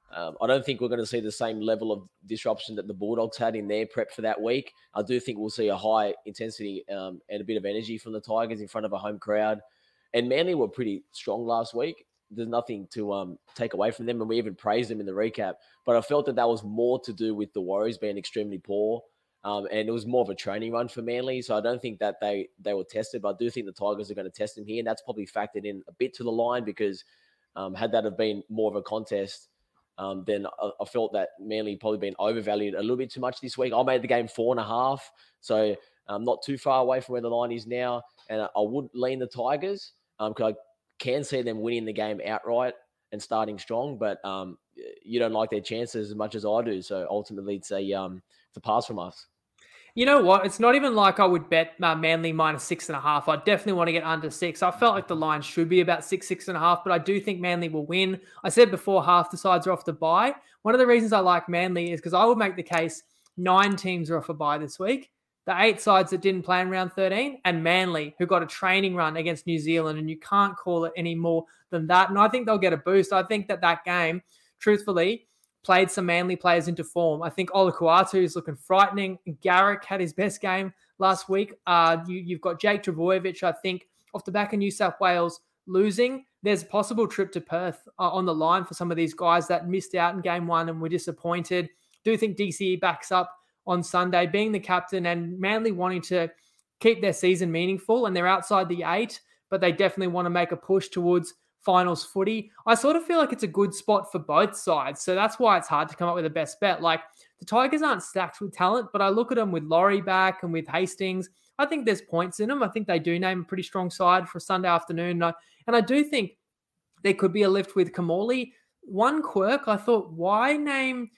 I don't think we're going to see the same level of disruption that the Bulldogs had in their prep for that week. I do think we'll see a high intensity and a bit of energy from the Tigers in front of a home crowd. And Manly were pretty strong last week. There's nothing to take away from them, and we even praised them in the recap. But I felt that was more to do with the Warriors being extremely poor, and it was more of a training run for Manly. So I don't think that they were tested, but I do think the Tigers are going to test them here, and that's probably factored in a bit to the line because had that have been more of a contest, then I felt that Manly probably been overvalued a little bit too much this week. I made the game 4.5, so not too far away from where the line is now, and I would lean the Tigers because I can see them winning the game outright and starting strong, but you don't like their chances as much as I do. So ultimately, it's a pass from us. You know what? It's not even like I would bet Manly minus 6.5. I definitely want to get under 6. I felt like the line should be about 6.5, but I do think Manly will win. I said before half the sides are off the bye. One of the reasons I like Manly is because I would make the case 9 teams are off a bye this week. The 8 sides that didn't play in round 13, and Manly, who got a training run against New Zealand, and you can't call it any more than that. And I think they'll get a boost. I think that game, truthfully, played some Manly players into form. I think Olakuatu is looking frightening. Garrick had his best game last week. You've got Jake Trbojevic, I think, off the back of New South Wales losing. There's a possible trip to Perth on the line for some of these guys that missed out in game 1 and were disappointed. Do think DCE backs up on Sunday, being the captain and Manly wanting to keep their season meaningful, and they're outside the 8, but they definitely want to make a push towards finals footy. I sort of feel like it's a good spot for both sides, so that's why it's hard to come up with a best bet. Like, the Tigers aren't stacked with talent, but I look at them with Laurie back and with Hastings. I think there's points in them. I think they do name a pretty strong side for Sunday afternoon, and I do think there could be a lift with Kamali. One quirk, I thought, why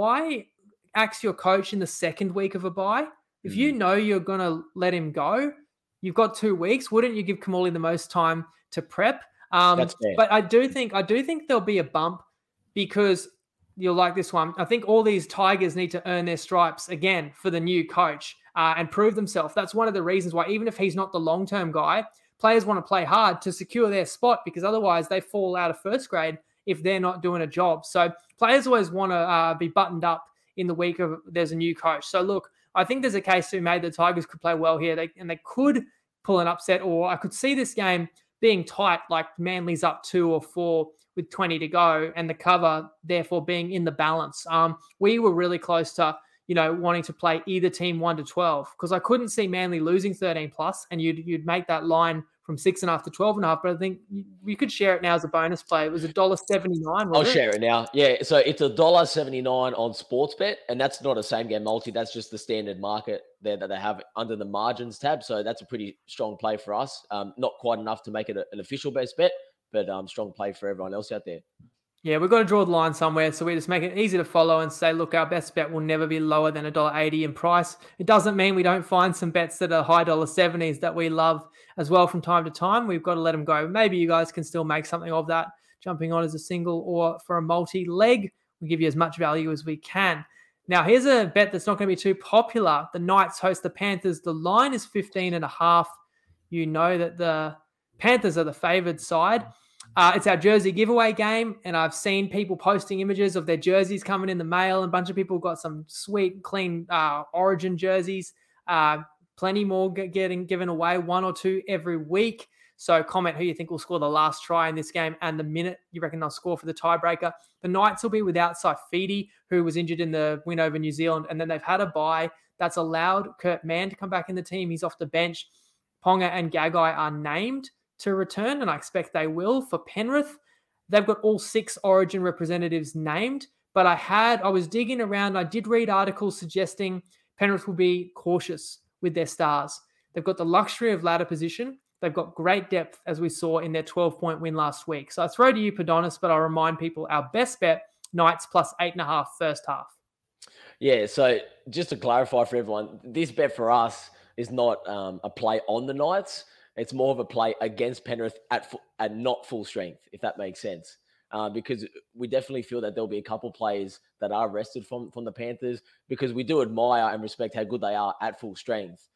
axe your coach in the second week of a bye? If you know you're going to let him go, you've got 2 weeks. Wouldn't you give Kamali the most time to prep? That's fair. But I do think there'll be a bump because you'll like this one. I think all these Tigers need to earn their stripes again for the new coach and prove themselves. That's one of the reasons why, even if he's not the long-term guy, players want to play hard to secure their spot because otherwise they fall out of first grade if they're not doing a job. So players always want to be buttoned up in the week of there's a new coach. So look, I think there's a case to be made the Tigers could play well here, and they could pull an upset, or I could see this game being tight, like Manly's up 2 or 4 with 20 to go, and the cover therefore being in the balance. We were really close to wanting to play either team 1 to 12 because I couldn't see Manly losing 13 plus, and you'd make that line from 6.5 to 12.5. But I think you could share it now as a bonus play. It was $1.79. I'll share it now. Yeah, so it's $1.79 on Sportsbet, and that's not a same game multi. That's just the standard market there that they have under the margins tab. So that's a pretty strong play for us. Not quite enough to make it an official best bet, but strong play for everyone else out there. Yeah, we've got to draw the line somewhere, so we just make it easy to follow and say, look, our best bet will never be lower than $1.80 in price. It doesn't mean we don't find some bets that are high $70s that we love as well from time to time. We've got to let them go. Maybe you guys can still make something of that, jumping on as a single or for a multi-leg. We'll give you as much value as we can. Now, here's a bet that's not going to be too popular. The Knights host the Panthers. The line is 15.5. You know that the Panthers are the favoured side. It's our jersey giveaway game, and I've seen people posting images of their jerseys coming in the mail, and a bunch of people got some sweet, clean Origin jerseys. Plenty more getting given away, 1 or 2 every week. So comment who you think will score the last try in this game and the minute you reckon they'll score for the tiebreaker. The Knights will be without Saifidi, who was injured in the win over New Zealand, and then they've had a bye that's allowed Kurt Mann to come back in the team. He's off the bench. Ponga and Gagai are named to return, and I expect they will. For Penrith, they've got all 6 Origin representatives named, but I was digging around. I did read articles suggesting Penrith will be cautious with their stars. They've got the luxury of ladder position. They've got great depth, as we saw in their 12-point win last week. So I throw to you, Padonis, but I'll remind people our best bet, Knights plus 8.5 first half. Yeah, so just to clarify for everyone, this bet for us is not a play on the Knights. It's more of a play against Penrith at not full strength, if that makes sense. Because we definitely feel that there'll be a couple players that are rested from the Panthers, because we do admire and respect how good they are at full strength.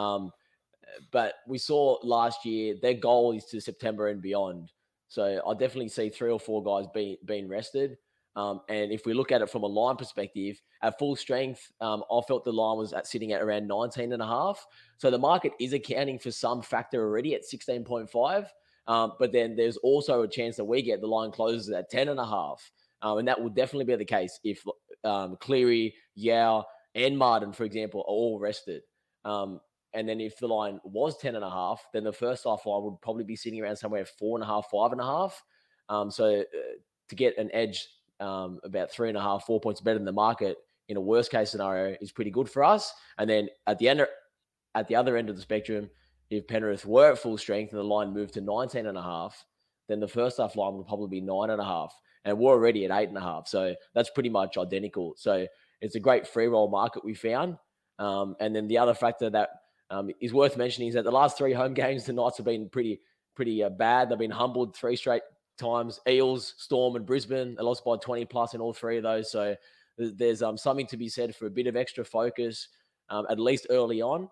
But we saw last year their goal is to September and beyond. So I definitely see 3 or 4 guys being rested. And if we look at it from a line perspective, at full strength, I felt the line was sitting at around 19.5. So the market is accounting for some factor already at 16.5. But then there's also a chance that we get the line closes at 10.5. And that will definitely be the case if Cleary, Yao, and Martin, for example, are all rested. And then if the line was 10.5, then the first half line would probably be sitting around somewhere 4.5, 5.5. So to get an edge about 3.5, 4 points better than the market in a worst case scenario is pretty good for us. And then at the other end of the spectrum, if Penrith were at full strength and the line moved to 19.5, then the first half line would probably be 9.5. And we're already at 8.5. So that's pretty much identical. So it's a great free roll market we found. And then the other factor that is worth mentioning is that the last 3 home games, the Knights have been pretty bad. They've been humbled 3 straight times: Eels, Storm, and Brisbane. They lost by 20 plus in all 3 of those. So there's something to be said for a bit of extra focus, at least early on,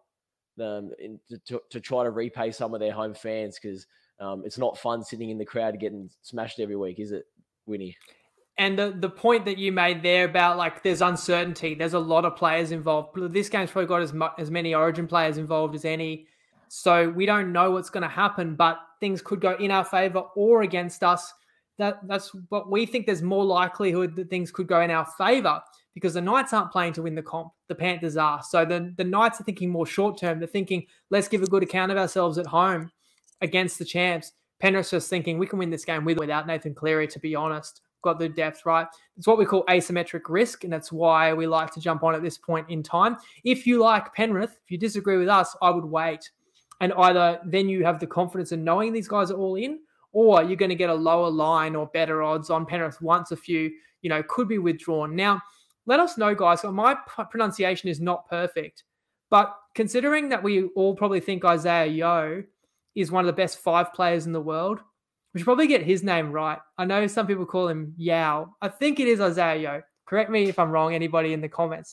to try to repay some of their home fans, because it's not fun sitting in the crowd getting smashed every week, is it, Winnie? And the point that you made there about, like, there's uncertainty. There's a lot of players involved. This game's probably got as many Origin players involved as any. So we don't know what's going to happen, but things could go in our favor or against us. That's what we think. There's more likelihood that things could go in our favor because the Knights aren't playing to win the comp. The Panthers are. So the Knights are thinking more short term. They're thinking, let's give a good account of ourselves at home against the champs. Penrith's just thinking we can win this game without Nathan Cleary, to be honest. Got the depth, right? It's what we call asymmetric risk, and that's why we like to jump on at this point in time. If you like Penrith, if you disagree with us, I would wait. And either then you have the confidence in knowing these guys are all in, or you're going to get a lower line or better odds on Penrith once a few, could be withdrawn. Now, let us know, guys. So my pronunciation is not perfect, but considering that we all probably think Isaiah Yeo is one of the best 5 players in the world, we should probably get his name right. I know some people call him Yao. I think it is Isaiah Yeo. Correct me if I'm wrong, anybody in the comments.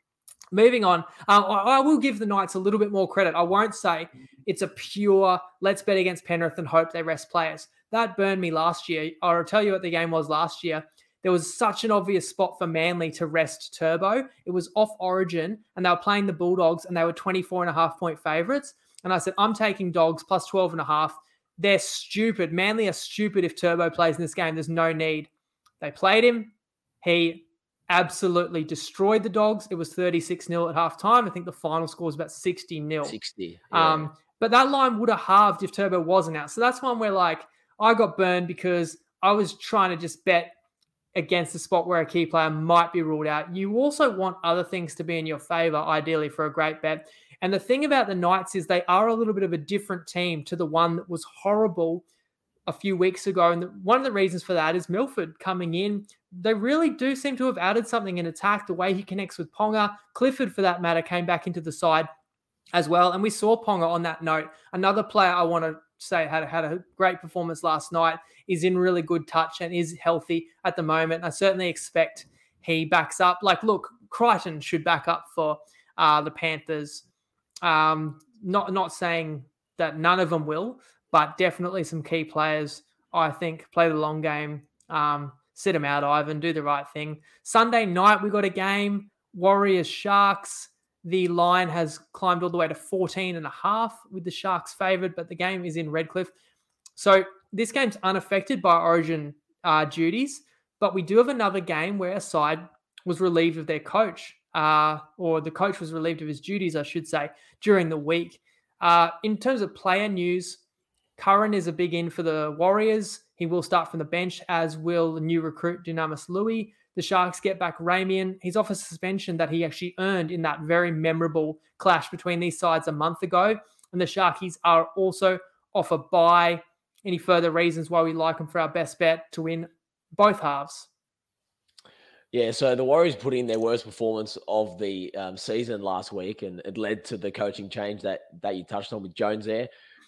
Moving on, I will give the Knights a little bit more credit. I won't say it's a pure, let's bet against Penrith and hope they rest players. That burned me last year. I'll tell you what the game was last year. There was such an obvious spot for Manly to rest Turbo. It was off Origin, and they were playing the Bulldogs, and they were 24.5-point favourites. And I said, I'm taking Dogs plus 12.5. They're stupid. Manly are stupid if Turbo plays in this game. There's no need. They played him. He absolutely destroyed the Dogs. It was 36-0 at halftime. I think the final score was about 60-0. 60. Yeah. But that line would have halved if Turbo wasn't out. So that's one where, I got burned because I was trying to just bet against the spot where a key player might be ruled out. You also want other things to be in your favor, ideally, for a great bet. And the thing about the Knights is they are a little bit of a different team to the one that was horrible a few weeks ago. And one of the reasons for that is Milford coming in. They really do seem to have added something in attack, the way he connects with Ponga. Clifford, for that matter, came back into the side as well. And we saw Ponga on that note. Another player I want to say had a great performance last night, is in really good touch and is healthy at the moment. I certainly expect he backs up. Look, Crichton should back up for the Panthers. Not saying that none of them will, but definitely some key players, I think, play the long game. Sit them out, Ivan, do the right thing. Sunday night, we got a game, Warriors Sharks. The line has climbed all the way to 14.5 with the Sharks favoured, but the game is in Redcliffe. So this game's unaffected by Origin duties, but we do have another game where a side was relieved of their coach, or the coach was relieved of his duties, I should say, during the week. In terms of player news, Curran is a big in for the Warriors. He will start from the bench, as will the new recruit Dunamis Louis. The Sharks get back Ramian. He's off a suspension that he actually earned in that very memorable clash between these sides a month ago. And the Sharkies are also off a bye. Any further reasons why we like them for our best bet to win both halves? Yeah, so the Warriors put in their worst performance of the season last week, and it led to the coaching change that you touched on with Jones there.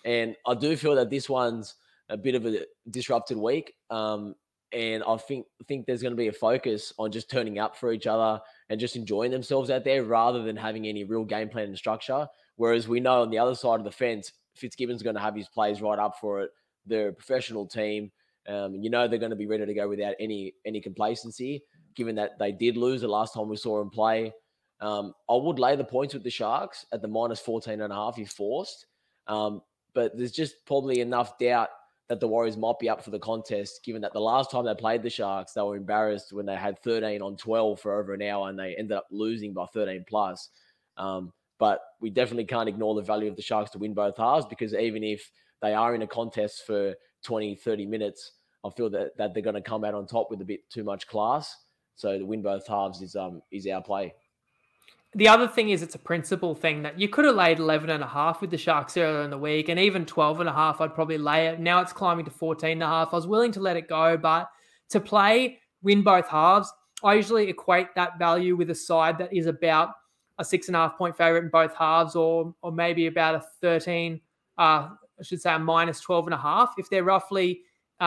And I do feel that this one's a bit of a disrupted week. And I think there's going to be a focus on just turning up for each other and just enjoying themselves out there rather than having any real game plan and structure. Whereas we know on the other side of the fence, Fitzgibbon's going to have his plays right up for it. They're a professional team. They're going to be ready to go without any complacency, given that they did lose the last time we saw them play. I would lay the points with the Sharks at the minus 14.5 if forced. But there's just probably enough doubt that the Warriors might be up for the contest, given that the last time they played the Sharks, they were embarrassed when they had 13 on 12 for over an hour and they ended up losing by 13 plus. But we definitely can't ignore the value of the Sharks to win both halves, because even if they are in a contest for 20, 30 minutes, I feel that they're going to come out on top with a bit too much class. So to win both halves is our play. The other thing is it's a principle thing that you could have laid 11.5 with the Sharks earlier in the week, and even 12.5, I'd probably lay it. Now it's climbing to 14.5. I was willing to let it go, but to win both halves, I usually equate that value with a side that is about a 6.5 point favorite in both halves, or maybe about a 13, I should say a minus 12.5. If they're roughly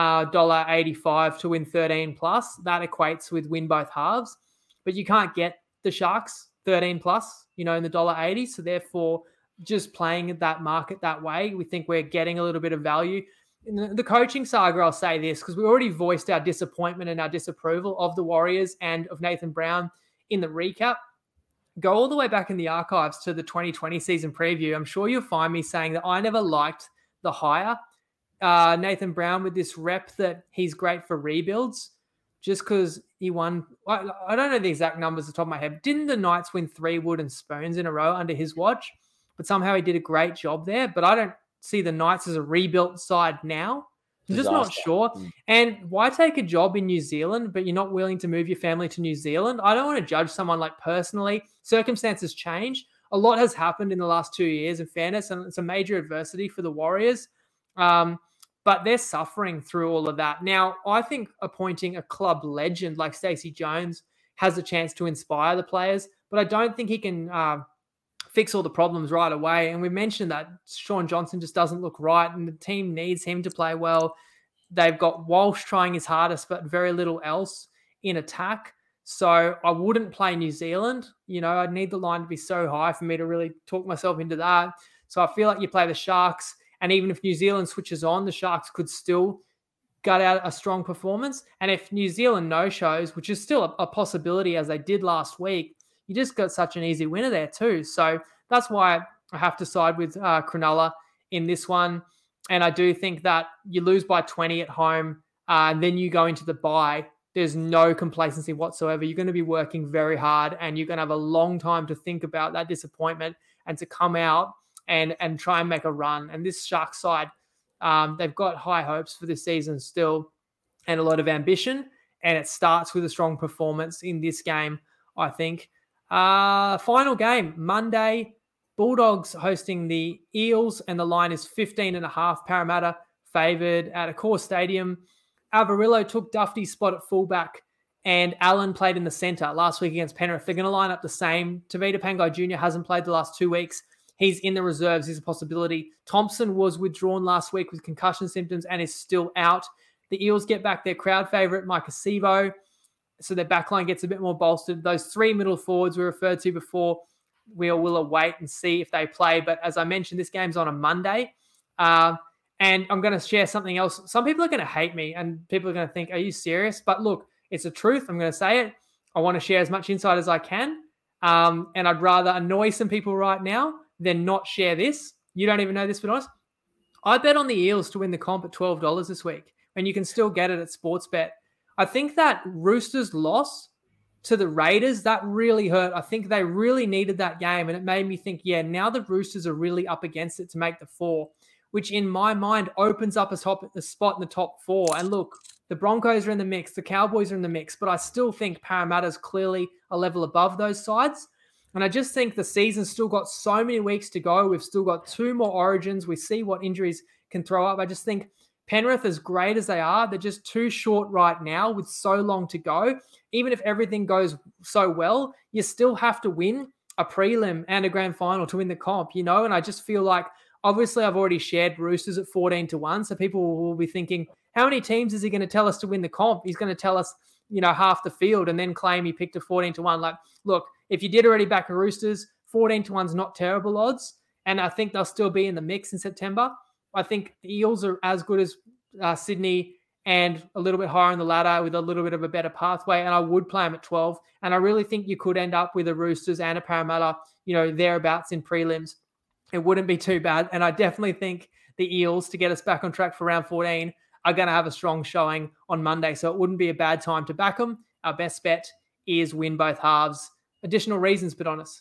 $1.85 to win 13 plus, that equates with win both halves. But you can't get the Sharks 13 plus, in the $1.80. So therefore, just playing that market that way, we think we're getting a little bit of value. In the coaching saga, I'll say this, because we already voiced our disappointment and our disapproval of the Warriors and of Nathan Brown in the recap. Go all the way back in the archives to the 2020 season preview. I'm sure you'll find me saying that I never liked the hire. Nathan Brown, with this rep that he's great for rebuilds, just because he won. I don't know the exact numbers off the top of my head. Didn't the Knights win 3 wooden spoons in a row under his watch? But somehow he did a great job there. But I don't see the Knights as a rebuilt side now. I'm just not sure. And why take a job in New Zealand, but you're not willing to move your family to New Zealand? I don't want to judge someone like personally. Circumstances change. A lot has happened in the last 2 years, in fairness, and it's a major adversity for the Warriors. But they're suffering through all of that. Now, I think appointing a club legend like Stacey Jones has a chance to inspire the players, but I don't think he can fix all the problems right away. And we mentioned that Sean Johnson just doesn't look right, and the team needs him to play well. They've got Walsh trying his hardest, but very little else in attack. So I wouldn't play New Zealand. I'd need the line to be so high for me to really talk myself into that. So I feel like you play the Sharks. And even if New Zealand switches on, the Sharks could still gut out a strong performance. And if New Zealand no-shows, which is still a possibility as they did last week, you just got such an easy winner there too. So that's why I have to side with Cronulla in this one. And I do think that you lose by 20 at home, and then you go into the bye. There's no complacency whatsoever. You're going to be working very hard, and you're going to have a long time to think about that disappointment and to come out and try and make a run. And this Sharks side, they've got high hopes for this season still and a lot of ambition. And it starts with a strong performance in this game, I think. Final game, Monday, Bulldogs hosting the Eels, and the line is 15.5. Parramatta favoured at Accor Stadium. Avarillo took Duffy's spot at fullback, and Allen played in the centre last week against Penrith. They're going to line up the same. Tavita Pangai Jr. hasn't played the last 2 weeks. He's in the reserves. He's a possibility. Thompson was withdrawn last week with concussion symptoms and is still out. The Eels get back their crowd favourite, Mike Acevo, so their backline gets a bit more bolstered. Those 3 middle forwards we referred to before, we will await and see if they play. But as I mentioned, this game's on a Monday. And I'm going to share something else. Some people are going to hate me, and people are going to think, are you serious? But look, it's the truth. I'm going to say it. I want to share as much insight as I can. And I'd rather annoy some people right now than not share this. You don't even know this, but honest. I bet on the Eels to win the comp at $12 this week, and you can still get it at Sportsbet. I think that Roosters loss to the Raiders, that really hurt. I think they really needed that game, and it made me think, now the Roosters are really up against it to make the 4, which in my mind opens up a spot in the top 4. And look, the Broncos are in the mix, the Cowboys are in the mix, but I still think Parramatta's clearly a level above those sides. And I just think the season's still got so many weeks to go. We've still got 2 more Origins. We see what injuries can throw up. I just think Penrith, as great as they are, they're just too short right now with so long to go. Even if everything goes so well, you still have to win a prelim and a grand final to win the comp, And I just feel like Obviously, I've already shared Roosters at 14-1. So people will be thinking, how many teams is he going to tell us to win the comp? He's going to tell us, half the field and then claim he picked a 14-1. Like, look, if you did already back a Roosters, 14-1's not terrible odds. And I think they'll still be in the mix in September. I think the Eels are as good as Sydney and a little bit higher on the ladder with a little bit of a better pathway. And I would play them at 12. And I really think you could end up with a Roosters and a Parramatta, thereabouts in prelims. It wouldn't be too bad. And I definitely think the Eels, to get us back on track for round 14, are going to have a strong showing on Monday. So it wouldn't be a bad time to back them. Our best bet is win both halves. Additional reasons, Adonis.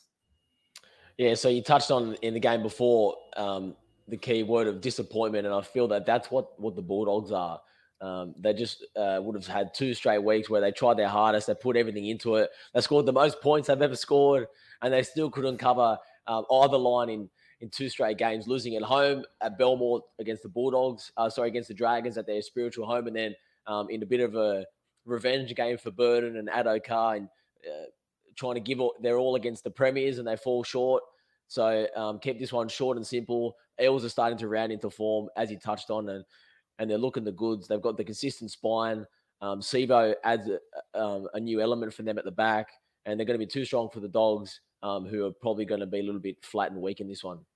Yeah, so you touched on in the game before the key word of disappointment, and I feel that that's what the Bulldogs are. They just would have had 2 straight weeks where they tried their hardest, they put everything into it. They scored the most points they've ever scored, and they still couldn't cover either line in 2 straight games, losing at home at Belmore against the Bulldogs, against the Dragons at their spiritual home, and then in a bit of a revenge game for Burton and Addo Carr, and trying to give their all against the Premiers, and they fall short. So kept this one short and simple. Eels are starting to round into form, as you touched on, and they're looking the goods. They've got the consistent spine. Sivo adds a new element for them at the back, and they're going to be too strong for the Dogs, who are probably going to be a little bit flat and weak in this one.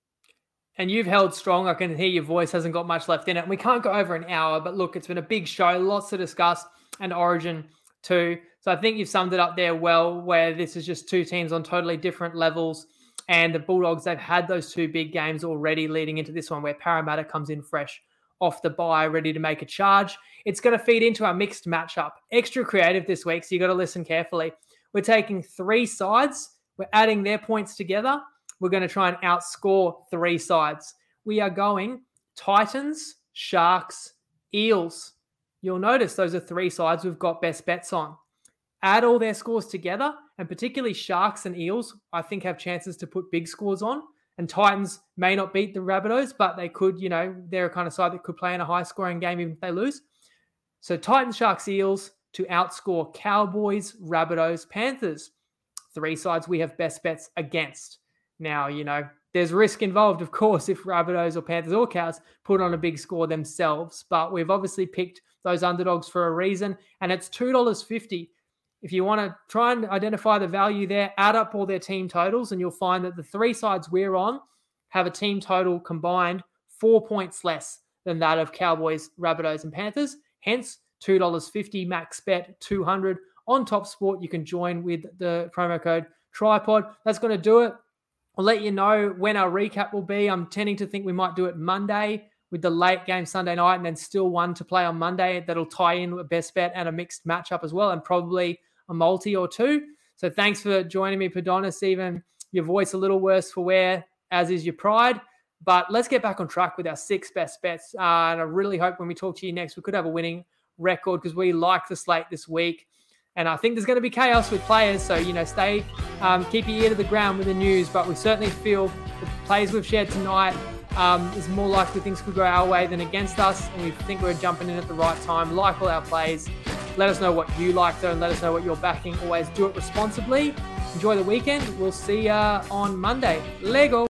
And you've held strong. I can hear your voice hasn't got much left in it. And we can't go over an hour, but look, it's been a big show, lots to discuss, and Origin too. So I think you've summed it up there well, where this is just 2 teams on totally different levels. And the Bulldogs, they've had those 2 big games already leading into this one, where Parramatta comes in fresh off the bye, ready to make a charge. It's going to feed into our mixed matchup. Extra creative this week, so you got to listen carefully. We're taking 3 sides. We're adding their points together. We're going to try and outscore 3 sides. We are going Titans, Sharks, Eels. You'll notice those are 3 sides we've got best bets on. Add all their scores together, and particularly Sharks and Eels, I think have chances to put big scores on. And Titans may not beat the Rabbitohs, but they could, they're a kind of side that could play in a high-scoring game even if they lose. So Titans, Sharks, Eels to outscore Cowboys, Rabbitohs, Panthers. 3 sides we have best bets against. Now, there's risk involved, of course, if Rabbitohs or Panthers or Cows put on a big score themselves. But we've obviously picked those underdogs for a reason, and it's $2.50. If you want to try and identify the value there, add up all their team totals, and you'll find that the 3 sides we're on have a team total combined 4 points less than that of Cowboys, Rabbitohs, and Panthers. Hence, $2.50, max bet 200 on Top Sport. You can join with the promo code TRIPOD. That's going to do it. I'll let you know when our recap will be. I'm tending to think we might do it Monday with the late game Sunday night, and then still one to play on Monday that'll tie in with a best bet and a mixed matchup as well, and probably a multi or 2. So thanks for joining me, Adonis. Even your voice a little worse for wear, as is your pride. But let's get back on track with our 6 best bets. And I really hope when we talk to you next, we could have a winning record, because we like the slate this week. And I think there's going to be chaos with players. So, stay, keep your ear to the ground with the news. But we certainly feel the players we've shared tonight is more likely things could go our way than against us. And we think we're jumping in at the right time, like all our plays. Let us know what you like, though, and let us know what you're backing. Always do it responsibly. Enjoy the weekend. We'll see you on Monday. Lego.